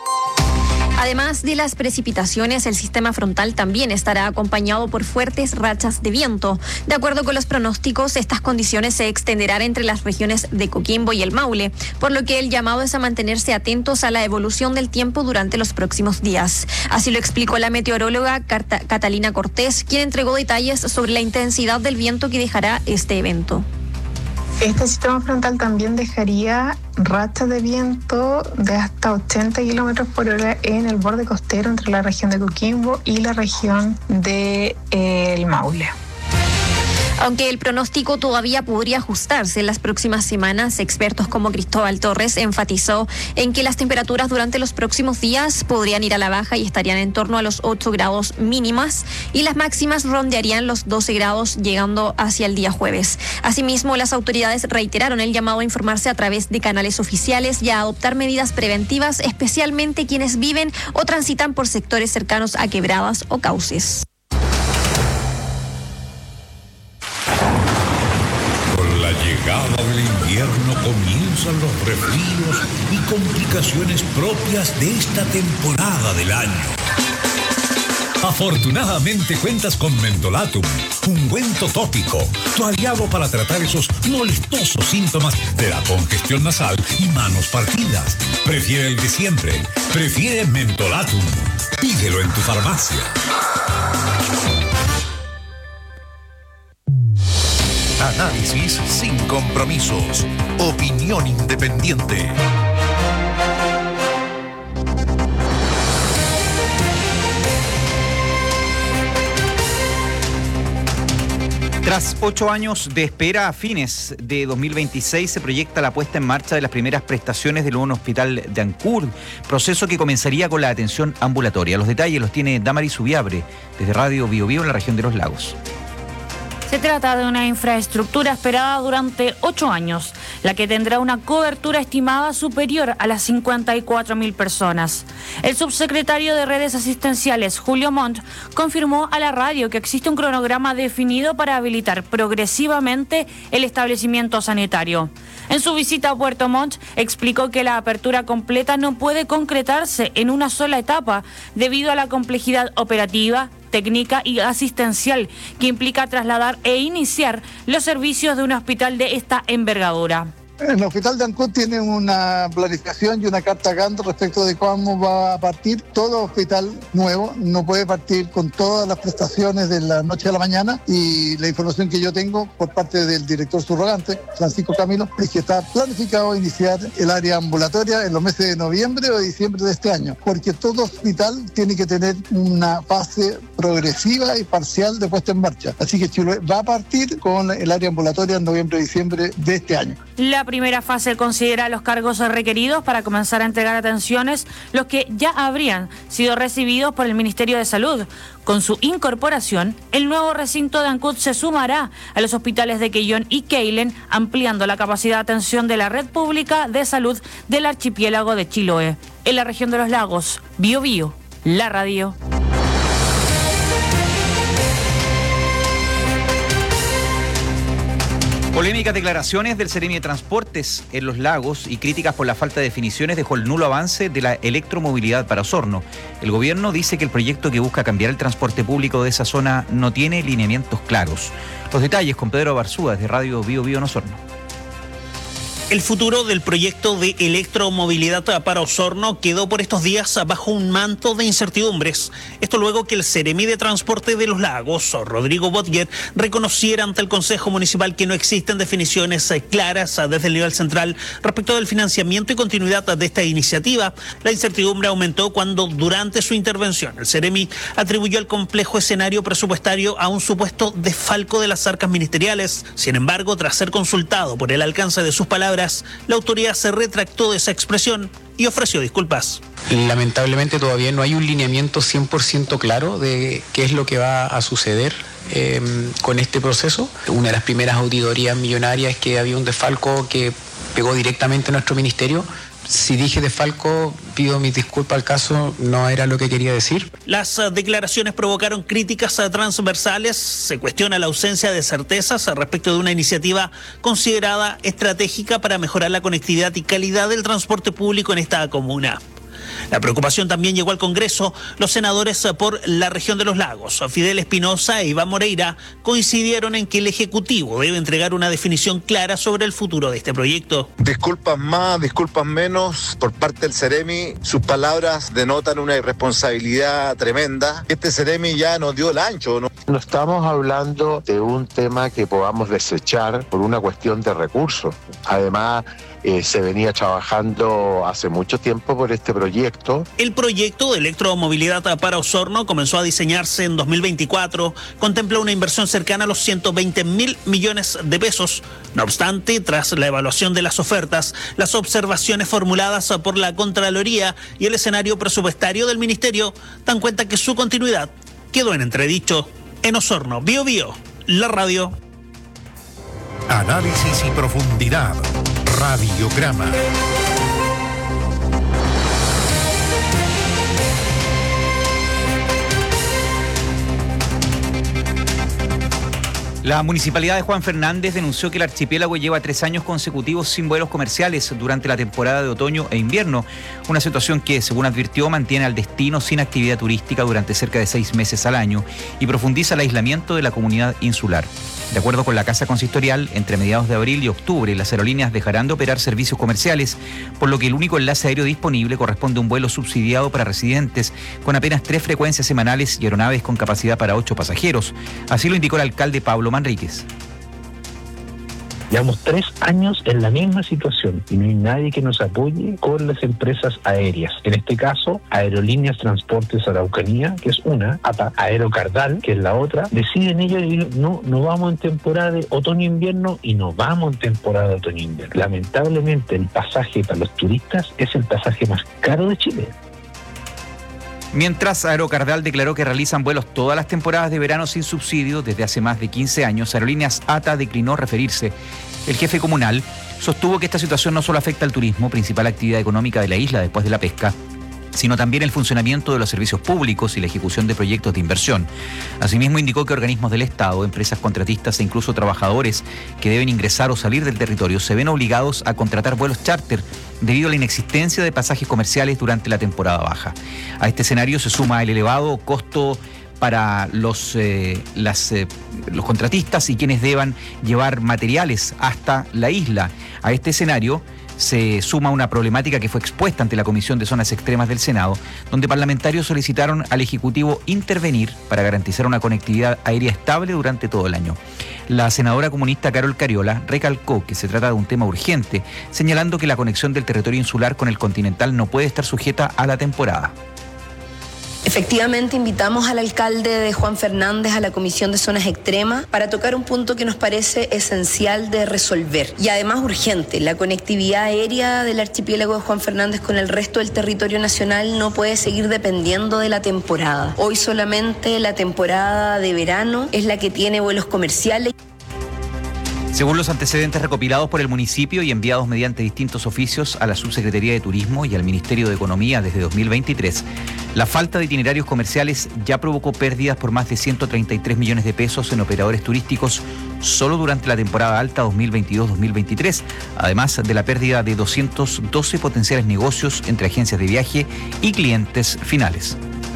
Además de las precipitaciones, el sistema frontal también estará acompañado por fuertes rachas de viento. De acuerdo con los pronósticos, estas condiciones se extenderán entre las regiones de Coquimbo y el Maule, por lo que el llamado es a mantenerse atentos a la evolución del tiempo durante los próximos días. Así lo explicó la meteoróloga Catalina Cortés, quien entregó detalles sobre la intensidad del viento que dejará este evento. Este sistema frontal también dejaría rachas de viento de hasta 80 kilómetros por hora en el borde costero entre la región de Coquimbo y la región de el Maule. Aunque el pronóstico todavía podría ajustarse en las próximas semanas, expertos como Cristóbal Torres enfatizó en que las temperaturas durante los próximos días podrían ir a la baja y estarían en torno a los 8 grados mínimas y las máximas rondearían los 12 grados llegando hacia el día jueves. Asimismo, las autoridades reiteraron el llamado a informarse a través de canales oficiales y a adoptar medidas preventivas, especialmente quienes viven o transitan por sectores cercanos a quebradas o cauces. Con la llegada del invierno comienzan los resfríos y complicaciones propias de esta temporada del año. Afortunadamente cuentas con Mentolatum, ungüento tópico, tu aliado para tratar esos molestosos síntomas de la congestión nasal y manos partidas. Prefiere el de siempre, prefiere Mentolatum. Pídelo en tu farmacia. Análisis sin compromisos. Opinión independiente. Tras 8 años de espera, a fines de 2026 se proyecta la puesta en marcha de las primeras prestaciones del nuevo hospital de Ancud, proceso que comenzaría con la atención ambulatoria. Los detalles los tiene Damaris Ubiabre, desde Radio Bio Bio en la región de Los Lagos. Se trata de una infraestructura esperada durante 8 años, la que tendrá una cobertura estimada superior a las 54.000 personas. El subsecretario de Redes Asistenciales, Julio Montt, confirmó a la radio que existe un cronograma definido para habilitar progresivamente el establecimiento sanitario. En su visita a Puerto Montt, explicó que la apertura completa no puede concretarse en una sola etapa debido a la complejidad operativa, técnica y asistencial que implica trasladar e iniciar los servicios de un hospital de esta envergadura. El hospital de Ancud tiene una planificación y una carta Gantt respecto de cómo va a partir. Todo hospital nuevo no puede partir con todas las prestaciones de la noche a la mañana, y la información que yo tengo por parte del director subrogante, Francisco Camilo, es que está planificado iniciar el área ambulatoria en los meses de noviembre o diciembre de este año, porque todo hospital tiene que tener una fase progresiva y parcial de puesta en marcha. Así que Chiloé va a partir con el área ambulatoria en noviembre o diciembre de este año. La primera fase considera los cargos requeridos para comenzar a entregar atenciones, los que ya habrían sido recibidos por el Ministerio de Salud. Con su incorporación, el nuevo recinto de Ancud se sumará a los hospitales de Quellón y Keilen, ampliando la capacidad de atención de la red pública de salud del archipiélago de Chiloé. En la región de Los Lagos, Bio Bio, la radio. Polémicas declaraciones del Seremi de Transportes en Los Lagos y críticas por la falta de definiciones dejó el nulo avance de la electromovilidad para Osorno. El gobierno dice que el proyecto que busca cambiar el transporte público de esa zona no tiene lineamientos claros. Los detalles con Pedro Barzúa desde Radio Bio Bio en Osorno. El futuro del proyecto de electromovilidad para Osorno quedó por estos días bajo un manto de incertidumbres. Esto luego que el Seremi de Transporte de Los Lagos, Rodrigo Botger, reconociera ante el Consejo Municipal que no existen definiciones claras desde el nivel central respecto del financiamiento y continuidad de esta iniciativa. La incertidumbre aumentó cuando, durante su intervención, el Seremi atribuyó el complejo escenario presupuestario a un supuesto desfalco de las arcas ministeriales. Sin embargo, tras ser consultado por el alcance de sus palabras, la autoridad se retractó de esa expresión y ofreció disculpas. Lamentablemente todavía no hay un lineamiento 100% claro de qué es lo que va a suceder con este proceso. Una de las primeras auditorías millonarias es que había un desfalco que pegó directamente a nuestro ministerio. Si dije desfalco, pido mis disculpas al caso, no era lo que quería decir. Las declaraciones provocaron críticas transversales. Se cuestiona la ausencia de certezas respecto de una iniciativa considerada estratégica para mejorar la conectividad y calidad del transporte público en esta comuna. La preocupación también llegó al Congreso. Los senadores por la región de Los Lagos, Fidel Espinosa e Iván Moreira, coincidieron en que el Ejecutivo debe entregar una definición clara sobre el futuro de este proyecto. Disculpas más, disculpas menos por parte del Seremi. Sus palabras denotan una irresponsabilidad tremenda. Este Seremi ya nos dio el ancho, ¿no? No estamos hablando de un tema que podamos desechar por una cuestión de recursos. Además, se venía trabajando hace mucho tiempo por este proyecto. El proyecto de electromovilidad para Osorno comenzó a diseñarse en 2024. Contempla una inversión cercana a los 120.000 millones de pesos. No obstante, tras la evaluación de las ofertas, las observaciones formuladas por la Contraloría y el escenario presupuestario del Ministerio dan cuenta que su continuidad quedó en entredicho. En Osorno, Bío Bío, la radio. Análisis y profundidad. Radiograma. La municipalidad de Juan Fernández denunció que el archipiélago lleva 3 años consecutivos sin vuelos comerciales durante la temporada de otoño e invierno, una situación que, según advirtió, mantiene al destino sin actividad turística durante cerca de 6 meses al año y profundiza el aislamiento de la comunidad insular. De acuerdo con la Casa Consistorial, entre mediados de abril y octubre las aerolíneas dejarán de operar servicios comerciales, por lo que el único enlace aéreo disponible corresponde a un vuelo subsidiado para residentes, con apenas 3 frecuencias semanales y aeronaves con capacidad para 8 pasajeros. Así lo indicó el alcalde Pablo Manríquez. Llevamos 3 años en la misma situación y no hay nadie que nos apoye con las empresas aéreas. En este caso, Aerolíneas Transportes Araucanía, que es una, ATA, Aerocardal, que es la otra, deciden ellos y no vamos en temporada de otoño-invierno y no vamos en temporada de otoño-invierno. Lamentablemente, el pasaje para los turistas es el pasaje más caro de Chile. Mientras Aerocardal declaró que realizan vuelos todas las temporadas de verano sin subsidio desde hace más de 15 años, Aerolíneas ATA declinó referirse. El jefe comunal sostuvo que esta situación no solo afecta al turismo, principal actividad económica de la isla después de la pesca, sino también el funcionamiento de los servicios públicos y la ejecución de proyectos de inversión. Asimismo, indicó que organismos del Estado, empresas contratistas e incluso trabajadores que deben ingresar o salir del territorio se ven obligados a contratar vuelos charter debido a la inexistencia de pasajes comerciales durante la temporada baja. A este escenario se suma el elevado costo para los contratistas y quienes deban llevar materiales hasta la isla. A este escenario se suma una problemática que fue expuesta ante la Comisión de Zonas Extremas del Senado, donde parlamentarios solicitaron al Ejecutivo intervenir para garantizar una conectividad aérea estable durante todo el año. La senadora comunista Carol Cariola recalcó que se trata de un tema urgente, señalando que la conexión del territorio insular con el continental no puede estar sujeta a la temporada. Efectivamente, invitamos al alcalde de Juan Fernández a la Comisión de Zonas Extremas para tocar un punto que nos parece esencial de resolver y además urgente. La conectividad aérea del archipiélago de Juan Fernández con el resto del territorio nacional no puede seguir dependiendo de la temporada. Hoy solamente la temporada de verano es la que tiene vuelos comerciales. Según los antecedentes recopilados por el municipio y enviados mediante distintos oficios a la Subsecretaría de Turismo y al Ministerio de Economía desde 2023, la falta de itinerarios comerciales ya provocó pérdidas por más de 133 millones de pesos en operadores turísticos solo durante la temporada alta 2022-2023, además de la pérdida de 212 potenciales negocios entre agencias de viaje y clientes finales.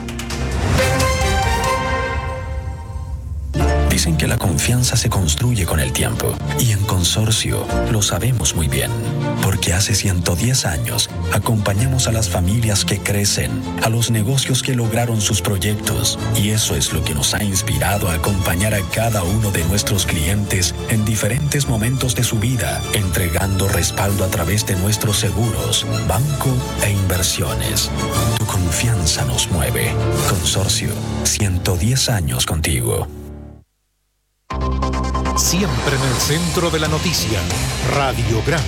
Dicen que la confianza se construye con el tiempo y en Consorcio lo sabemos muy bien, porque hace 110 años acompañamos a las familias que crecen, a los negocios que lograron sus proyectos y eso es lo que nos ha inspirado a acompañar a cada uno de nuestros clientes en diferentes momentos de su vida, entregando respaldo a través de nuestros seguros, banco e inversiones. Tu confianza nos mueve. Consorcio, 110 años contigo. Siempre en el centro de la noticia, Radiograma.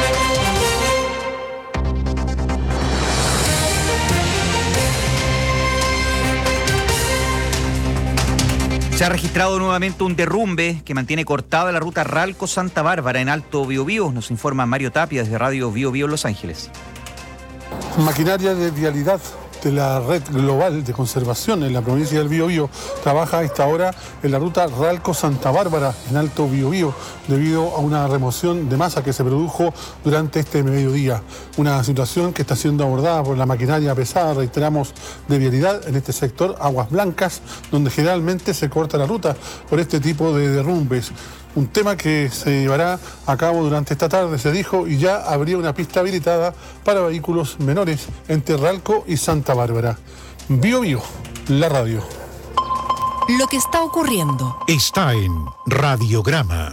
Se ha registrado nuevamente un derrumbe que mantiene cortada la ruta Ralco-Santa Bárbara en Alto Biobío. Nos informa Mario Tapia desde Radio Bío Bío Los Ángeles. Maquinaria de vialidad de la Red Global de Conservación en la provincia del Biobío trabaja a esta hora en la ruta Ralco-Santa Bárbara en Alto Biobío debido a una remoción de masa que se produjo durante este mediodía. Una situación que está siendo abordada por la maquinaria pesada, reiteramos, de vialidad en este sector Aguas Blancas, donde generalmente se corta la ruta por este tipo de derrumbes. Un tema que se llevará a cabo durante esta tarde, se dijo, y ya habría una pista habilitada para vehículos menores entre Ralco y Santa Bárbara. Bío Bío, la radio. lo que está ocurriendo. Está en Radiograma.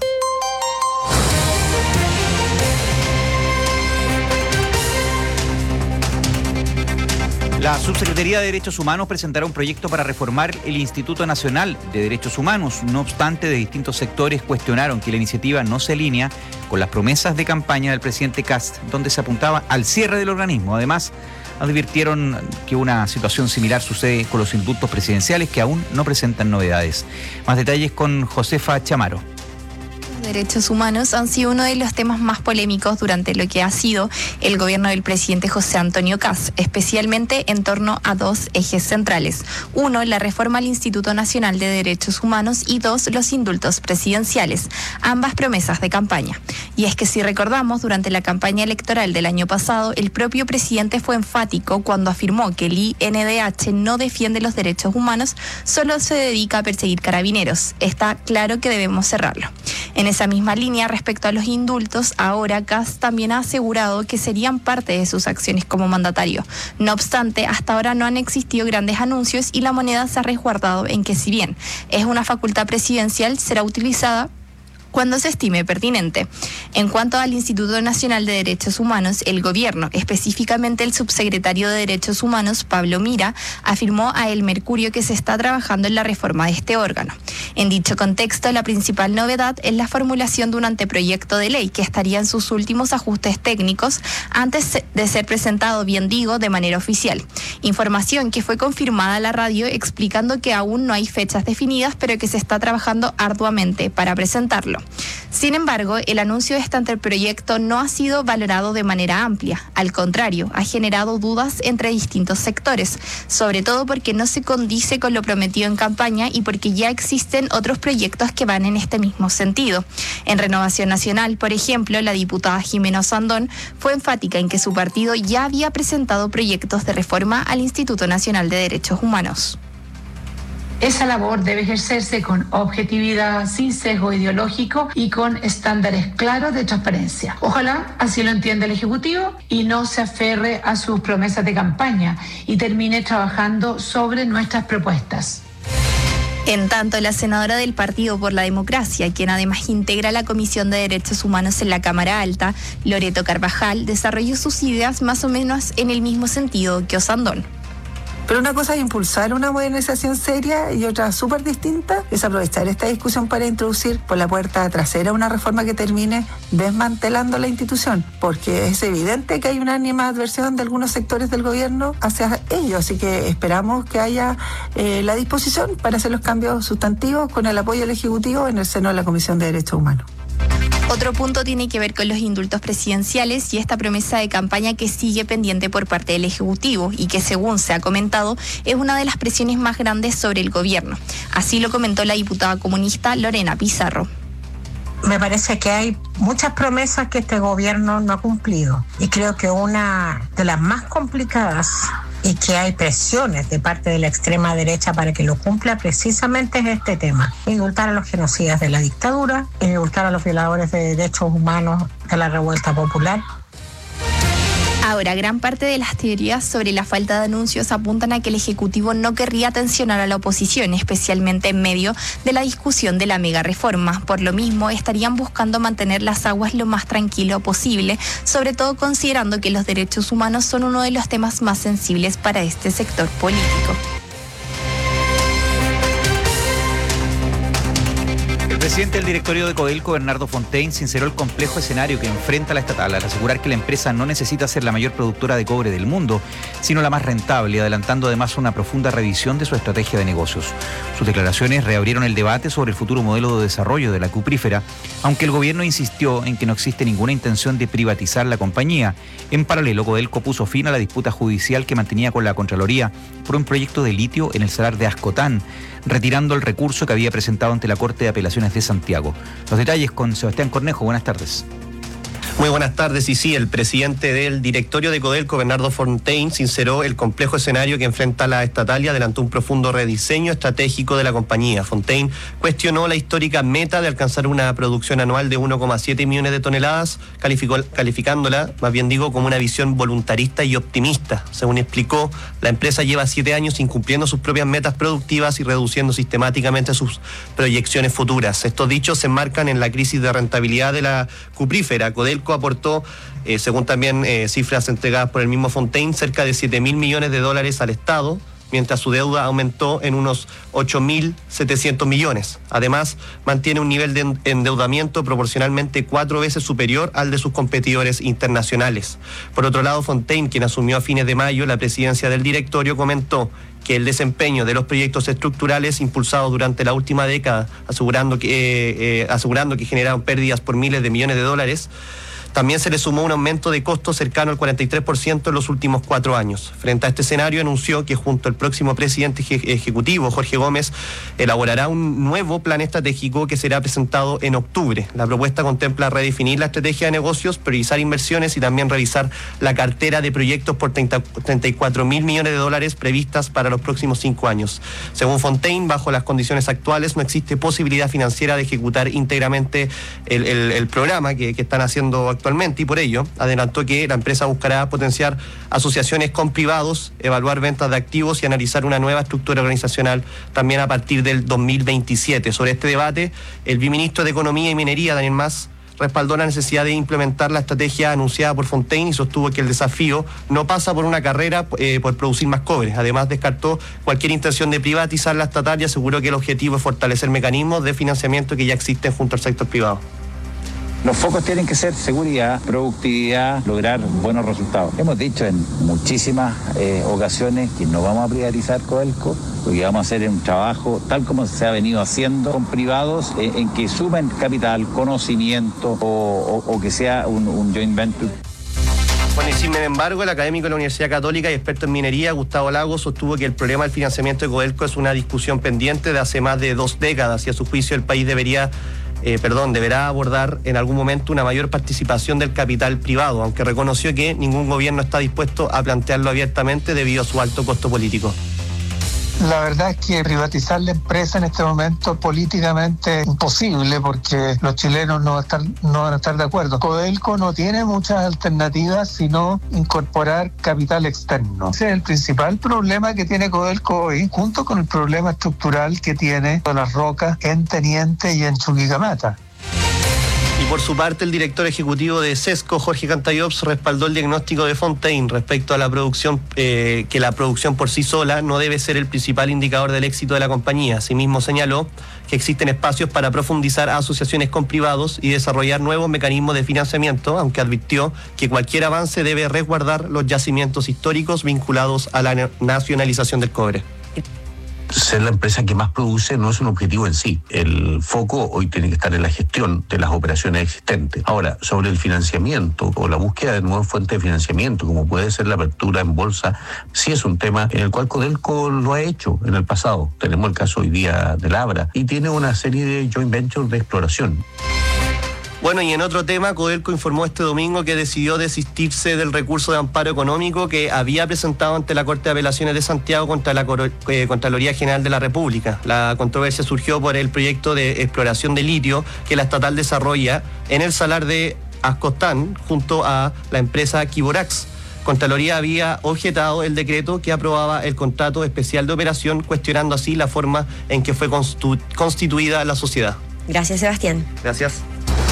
La Subsecretaría de Derechos Humanos presentará un proyecto para reformar el Instituto Nacional de Derechos Humanos. No obstante, de distintos sectores cuestionaron que la iniciativa no se alinea con las promesas de campaña del presidente Kast, donde se apuntaba al cierre del organismo. Además, advirtieron que una situación similar sucede con los indultos presidenciales, que aún no presentan novedades. Más detalles con Josefa Chamaro. Derechos humanos han sido uno de los temas más polémicos durante lo que ha sido el gobierno del presidente José Antonio Kast, especialmente en torno a dos ejes centrales. Uno, la reforma al Instituto Nacional de Derechos Humanos, y dos, los indultos presidenciales, ambas promesas de campaña. Y es que si recordamos, durante la campaña electoral del año pasado, el propio presidente fue enfático cuando afirmó que el INDH no defiende los derechos humanos, solo se dedica a perseguir carabineros. Está claro que debemos cerrarlo. En esa misma línea, respecto a los indultos, ahora Kast también ha asegurado que serían parte de sus acciones como mandatario. No obstante, hasta ahora no han existido grandes anuncios y la moneda se ha resguardado en que, si bien es una facultad presidencial, será utilizada cuando se estime pertinente. En cuanto al Instituto Nacional de Derechos Humanos, el gobierno, específicamente el subsecretario de Derechos Humanos, Pablo Mira, afirmó a El Mercurio que se está trabajando en la reforma de este órgano. En dicho contexto, la principal novedad es la formulación de un anteproyecto de ley que estaría en sus últimos ajustes técnicos antes de ser presentado, bien digo, de manera oficial. Información que fue confirmada a la radio explicando que aún no hay fechas definidas, pero que se está trabajando arduamente para presentarlo. Sin embargo, el anuncio de este anteproyecto no ha sido valorado de manera amplia. Al contrario, ha generado dudas entre distintos sectores, sobre todo porque no se condice con lo prometido en campaña y porque ya existen otros proyectos que van en este mismo sentido. En Renovación Nacional, por ejemplo, la diputada Jimena Osandón fue enfática en que su partido ya había presentado proyectos de reforma al Instituto Nacional de Derechos Humanos. Esa labor debe ejercerse con objetividad, sin sesgo ideológico y con estándares claros de transparencia. Ojalá así lo entienda el Ejecutivo y no se aferre a sus promesas de campaña y termine trabajando sobre nuestras propuestas. En tanto, la senadora del Partido por la Democracia, quien además integra la Comisión de Derechos Humanos en la Cámara Alta, Loreto Carvajal, desarrolló sus ideas más o menos en el mismo sentido que Osandón. Pero una cosa es impulsar una modernización seria y otra súper distinta es aprovechar esta discusión para introducir por la puerta trasera una reforma que termine desmantelando la institución, porque es evidente que hay una animadversión de algunos sectores del gobierno hacia ello, así que esperamos que haya la disposición para hacer los cambios sustantivos con el apoyo del Ejecutivo en el seno de la Comisión de Derechos Humanos. Otro punto tiene que ver con los indultos presidenciales y esta promesa de campaña que sigue pendiente por parte del Ejecutivo y que, según se ha comentado, es una de las presiones más grandes sobre el gobierno. Así lo comentó la diputada comunista Lorena Pizarro. Me parece que hay muchas promesas que este gobierno no ha cumplido y creo que una de las más complicadas y que hay presiones de parte de la extrema derecha para que lo cumpla precisamente es este tema: indultar a los genocidas de la dictadura, indultar a los violadores de derechos humanos de la revuelta popular. Ahora, gran parte de las teorías sobre la falta de anuncios apuntan a que el Ejecutivo no querría tensionar a la oposición, especialmente en medio de la discusión de la mega reforma. Por lo mismo, estarían buscando mantener las aguas lo más tranquilo posible, sobre todo considerando que los derechos humanos son uno de los temas más sensibles para este sector político. El presidente del directorio de Codelco, Bernardo Fontaine, sinceró el complejo escenario que enfrenta la estatal al asegurar que la empresa no necesita ser la mayor productora de cobre del mundo, sino la más rentable, adelantando además una profunda revisión de su estrategia de negocios. Sus declaraciones reabrieron el debate sobre el futuro modelo de desarrollo de la cuprífera, aunque el gobierno insistió en que no existe ninguna intención de privatizar la compañía. En paralelo, Codelco puso fin a la disputa judicial que mantenía con la Contraloría por un proyecto de litio en el salar de Ascotán, retirando el recurso que había presentado ante la Corte de Apelaciones de Santiago. Los detalles con Sebastián Cornejo. Buenas tardes. Muy buenas tardes. Y sí, el presidente del directorio de Codelco, Bernardo Fontaine, sinceró el complejo escenario que enfrenta la estatal y adelantó un profundo rediseño estratégico de la compañía. Fontaine cuestionó la histórica meta de alcanzar una producción anual de 1,7 millones de toneladas, calificándola, más bien digo, como una visión voluntarista y optimista. Según explicó, la empresa lleva 7 años incumpliendo sus propias metas productivas y reduciendo sistemáticamente sus proyecciones futuras. Estos dichos se enmarcan en la crisis de rentabilidad de la cuprífera. Codelco aportó, según también cifras entregadas por el mismo Fontaine, cerca de 7.000 millones de dólares al Estado, mientras su deuda aumentó en unos 8.700 millones. Además, mantiene un nivel de endeudamiento proporcionalmente 4 veces superior al de sus competidores internacionales. Por otro lado, Fontaine, quien asumió a fines de mayo la presidencia del directorio, comentó que el desempeño de los proyectos estructurales impulsados durante la última década, asegurando que generaron pérdidas por miles de millones de dólares, también se le sumó un aumento de costos cercano al 43% en los últimos 4 años. Frente a este escenario, anunció que junto al próximo presidente ejecutivo, Jorge Gómez, elaborará un nuevo plan estratégico que será presentado en octubre. La propuesta contempla redefinir la estrategia de negocios, priorizar inversiones y también revisar la cartera de proyectos por 34.000 millones de dólares previstas para los próximos 5 años. Según Fontaine, bajo las condiciones actuales no existe posibilidad financiera de ejecutar íntegramente el programa que están haciendo actualmente, y por ello adelantó que la empresa buscará potenciar asociaciones con privados, evaluar ventas de activos y analizar una nueva estructura organizacional también a partir del 2027. Sobre este debate, el viceministro de Economía y Minería, Daniel Mas, respaldó la necesidad de implementar la estrategia anunciada por Fontaine y sostuvo que el desafío no pasa por una carrera por producir más cobre. Además, descartó cualquier intención de privatizar la estatal y aseguró que el objetivo es fortalecer mecanismos de financiamiento que ya existen junto al sector privado. Los focos tienen que ser seguridad, productividad, lograr buenos resultados. Hemos dicho en muchísimas ocasiones que no vamos a privatizar Codelco, lo que vamos a hacer es un trabajo tal como se ha venido haciendo con privados en que sumen capital, conocimiento o que sea un joint venture. Bueno, y sin embargo, el académico de la Universidad Católica y experto en minería, Gustavo Lagos, sostuvo que el problema del financiamiento de Codelco es una discusión pendiente de hace más de 2 décadas y a su juicio el país deberá abordar en algún momento una mayor participación del capital privado, aunque reconoció que ningún gobierno está dispuesto a plantearlo abiertamente debido a su alto costo político. La verdad es que privatizar la empresa en este momento políticamente es imposible porque los chilenos no van a estar de acuerdo. Codelco no tiene muchas alternativas sino incorporar capital externo. Ese es el principal problema que tiene Codelco hoy, junto con el problema estructural que tiene con las rocas en Teniente y en Chuquicamata. Y por su parte, el director ejecutivo de Sesco, Jorge Cantayops, respaldó el diagnóstico de Fontaine respecto a la producción, que la producción por sí sola no debe ser el principal indicador del éxito de la compañía. Asimismo, señaló que existen espacios para profundizar asociaciones con privados y desarrollar nuevos mecanismos de financiamiento, aunque advirtió que cualquier avance debe resguardar los yacimientos históricos vinculados a la nacionalización del cobre. Ser la empresa que más produce no es un objetivo en sí. El foco hoy tiene que estar en la gestión de las operaciones existentes. Ahora, sobre el financiamiento o la búsqueda de nuevas fuentes de financiamiento, como puede ser la apertura en bolsa, sí es un tema en el cual Codelco lo ha hecho en el pasado. Tenemos el caso hoy día de Labra y tiene una serie de joint ventures de exploración. Bueno, y en otro tema, Codelco informó este domingo que decidió desistirse del recurso de amparo económico que había presentado ante la Corte de Apelaciones de Santiago contra la Contraloría General de la República. La controversia surgió por el proyecto de exploración de litio que la estatal desarrolla en el salar de Ascostán junto a la empresa Kiborax. Contraloría había objetado el decreto que aprobaba el contrato especial de operación, cuestionando así la forma en que fue constituida la sociedad. Gracias, Sebastián. Gracias.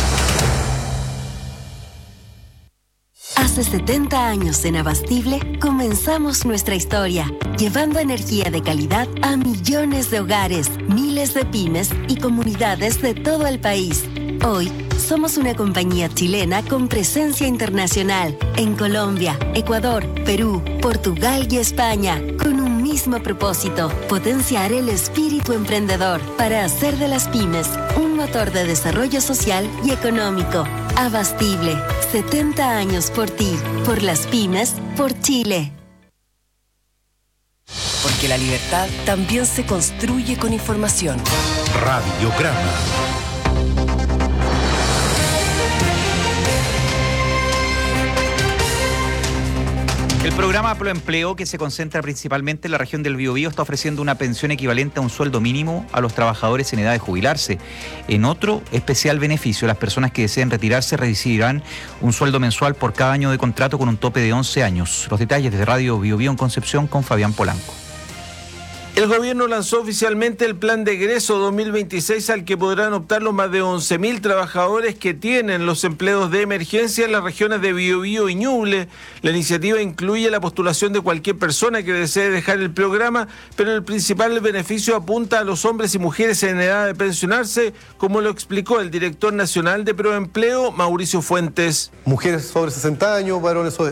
Hace 70 años en Abastible comenzamos nuestra historia, llevando energía de calidad a millones de hogares, miles de pymes y comunidades de todo el país. Hoy somos una compañía chilena con presencia internacional en Colombia, Ecuador, Perú, Portugal y España, con un mismo propósito: potenciar el espíritu emprendedor para hacer de las pymes un motor de desarrollo social y económico. Abastible, 70 años por ti, por las pymes, por Chile. Porque la libertad también se construye con información. Radiograma. El programa Proempleo, que se concentra principalmente en la región del Biobío, está ofreciendo una pensión equivalente a un sueldo mínimo a los trabajadores en edad de jubilarse. En otro especial beneficio, las personas que deseen retirarse recibirán un sueldo mensual por cada año de contrato con un tope de 11 años. Los detalles de Radio Biobío en Concepción con Fabián Polanco. El gobierno lanzó oficialmente el plan de egreso 2026 al que podrán optar los más de 11.000 trabajadores que tienen los empleos de emergencia en las regiones de Biobío y Ñuble. La iniciativa incluye la postulación de cualquier persona que desee dejar el programa, pero el principal beneficio apunta a los hombres y mujeres en edad de pensionarse, como lo explicó el director nacional de Proempleo, Mauricio Fuentes. Mujeres sobre 60 años, varones sobre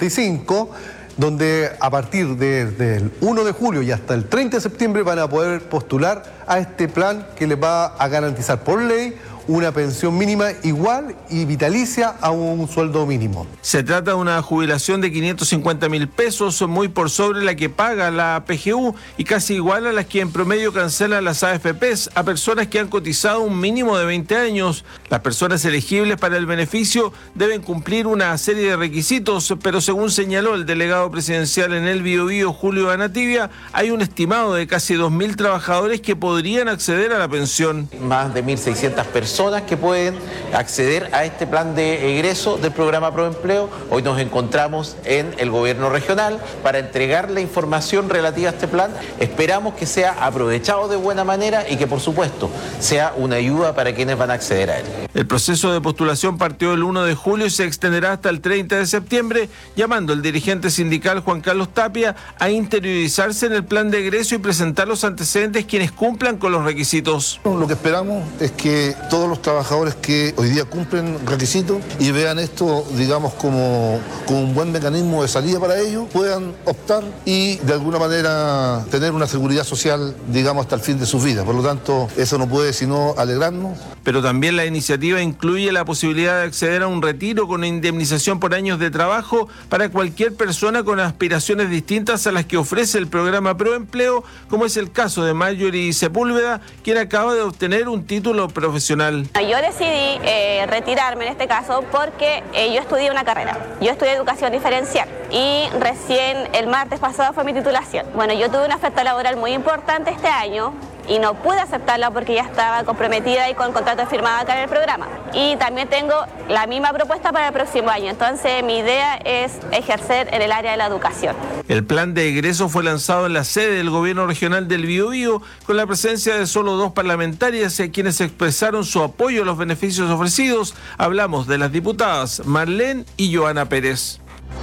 65, donde a partir del 1 de julio y hasta el 30 de septiembre van a poder postular a este plan que les va a garantizar por ley una pensión mínima igual y vitalicia a un sueldo mínimo. Se trata de una jubilación de 550.000 pesos, muy por sobre la que paga la PGU y casi igual a las que en promedio cancelan las AFPs a personas que han cotizado un mínimo de 20 años. Las personas elegibles para el beneficio deben cumplir una serie de requisitos, pero según señaló el delegado presidencial en el Biobío, Julio Anativia, hay un estimado de casi 2.000 trabajadores que podrían acceder a la pensión. Más de 1.600 personas que pueden acceder a este plan de egreso del programa Proempleo. Hoy nos encontramos en el gobierno regional para entregar la información relativa a este plan. Esperamos que sea aprovechado de buena manera y que por supuesto sea una ayuda para quienes van a acceder a él. El proceso de postulación partió el 1 de julio y se extenderá hasta el 30 de septiembre, llamando al dirigente sindical Juan Carlos Tapia a interiorizarse en el plan de egreso y presentar los antecedentes quienes cumplan con los requisitos. Lo que esperamos es que todos los trabajadores que hoy día cumplen requisitos y vean esto, digamos, como un buen mecanismo de salida para ellos, puedan optar y de alguna manera tener una seguridad social, digamos, hasta el fin de sus vidas. Por lo tanto, eso no puede sino alegrarnos. Pero también la iniciativa incluye la posibilidad de acceder a un retiro con indemnización por años de trabajo para cualquier persona con aspiraciones distintas a las que ofrece el programa Proempleo, como es el caso de Marjorie Sepúlveda, quien acaba de obtener un título profesional. Yo decidí retirarme en este caso porque yo estudié una carrera. Yo estudié educación diferencial y recién el martes pasado fue mi titulación. Bueno, yo tuve una oferta laboral muy importante este año y no pude aceptarla porque ya estaba comprometida y con contrato firmado acá en el programa. Y también tengo la misma propuesta para el próximo año. Entonces mi idea es ejercer en el área de la educación. El plan de egreso fue lanzado en la sede del gobierno regional del Biobío con la presencia de solo 2 parlamentarias quienes expresaron su apoyo a los beneficios ofrecidos. Hablamos de las diputadas Marlene y Joana Pérez.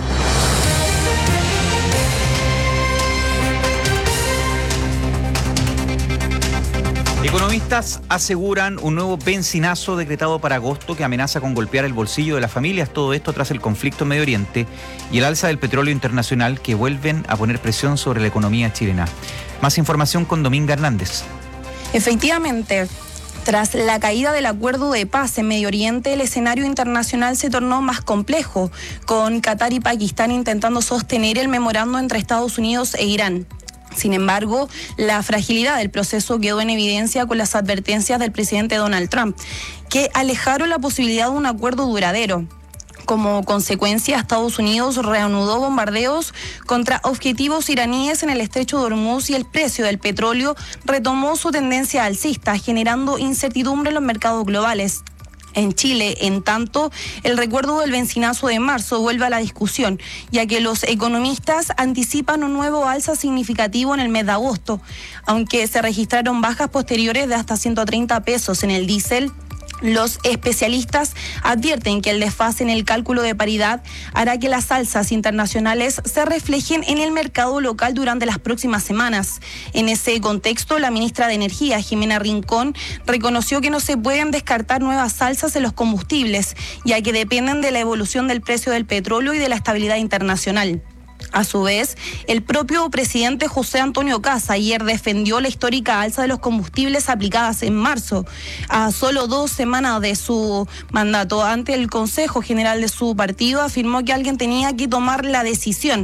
Economistas aseguran un nuevo benzinazo decretado para agosto que amenaza con golpear el bolsillo de las familias. Todo esto tras el conflicto en Medio Oriente y el alza del petróleo internacional que vuelven a poner presión sobre la economía chilena. Más información con Dominga Hernández. Efectivamente, tras la caída del acuerdo de paz en Medio Oriente, el escenario internacional se tornó más complejo, con Qatar y Pakistán intentando sostener el memorando entre Estados Unidos e Irán. Sin embargo, la fragilidad del proceso quedó en evidencia con las advertencias del presidente Donald Trump, que alejaron la posibilidad de un acuerdo duradero. Como consecuencia, Estados Unidos reanudó bombardeos contra objetivos iraníes en el estrecho de Hormuz y el precio del petróleo retomó su tendencia alcista, generando incertidumbre en los mercados globales. En Chile, en tanto, el recuerdo del benzinazo de marzo vuelve a la discusión, ya que los economistas anticipan un nuevo alza significativo en el mes de agosto, aunque se registraron bajas posteriores de hasta 130 pesos en el diésel. Los especialistas advierten que el desfase en el cálculo de paridad hará que las alzas internacionales se reflejen en el mercado local durante las próximas semanas. En ese contexto, la ministra de Energía, Jimena Rincón, reconoció que no se pueden descartar nuevas alzas en los combustibles, ya que dependen de la evolución del precio del petróleo y de la estabilidad internacional. A su vez, el propio presidente José Antonio Kast ayer defendió la histórica alza de los combustibles aplicadas en marzo, a solo 2 semanas de su mandato. Ante el Consejo General de su partido, afirmó que alguien tenía que tomar la decisión.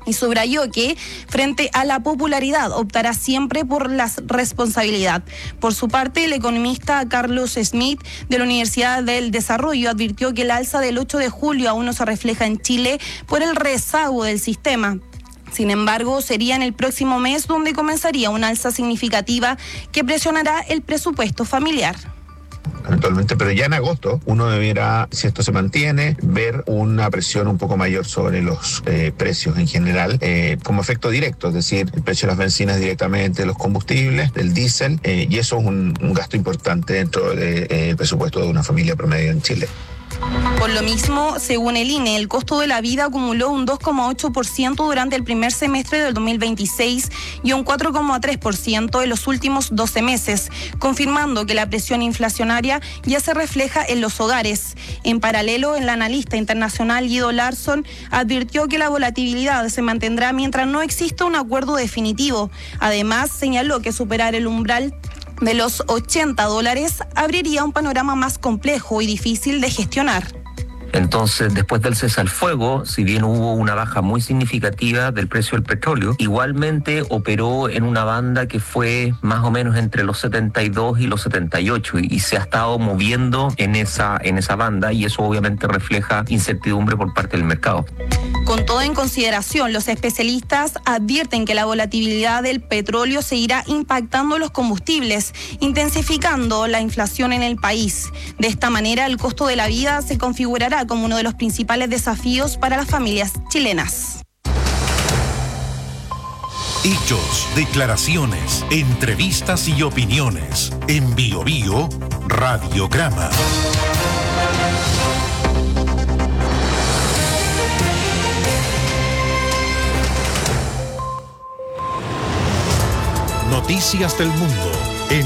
Y subrayó que, frente a la popularidad, optará siempre por la responsabilidad. Por su parte, el economista Carlos Smith, de la Universidad del Desarrollo, advirtió que el alza del 8 de julio aún no se refleja en Chile por el rezago del sistema. Sin embargo, sería en el próximo mes donde comenzaría una alza significativa que presionará el presupuesto familiar. Eventualmente, pero ya en agosto uno deberá, si esto se mantiene, ver una presión un poco mayor sobre los precios en general, como efecto directo, es decir, el precio de las bencinas directamente, de los combustibles, del diésel, y eso es un gasto importante dentro del presupuesto de una familia promedio en Chile. Por lo mismo, según el INE, el costo de la vida acumuló un 2,8% durante el primer semestre del 2026 y un 4,3% en los últimos 12 meses, confirmando que la presión inflacionaria ya se refleja en los hogares. En paralelo, el analista internacional Guido Larsson advirtió que la volatilidad se mantendrá mientras no exista un acuerdo definitivo. Además, señaló que superar el umbral de los $80 abriría un panorama más complejo y difícil de gestionar. Entonces, después del cese al fuego, si bien hubo una baja muy significativa del precio del petróleo, igualmente operó en una banda que fue más o menos entre los 72 y los 78 y se ha estado moviendo en esa banda, y eso obviamente refleja incertidumbre por parte del mercado. Con todo en consideración, los especialistas advierten que la volatilidad del petróleo seguirá impactando los combustibles, intensificando la inflación en el país. De esta manera, el costo de la vida se configurará como uno de los principales desafíos para las familias chilenas. Hechos, declaraciones, entrevistas y opiniones. En Bio Bio, Radiograma. Noticias del mundo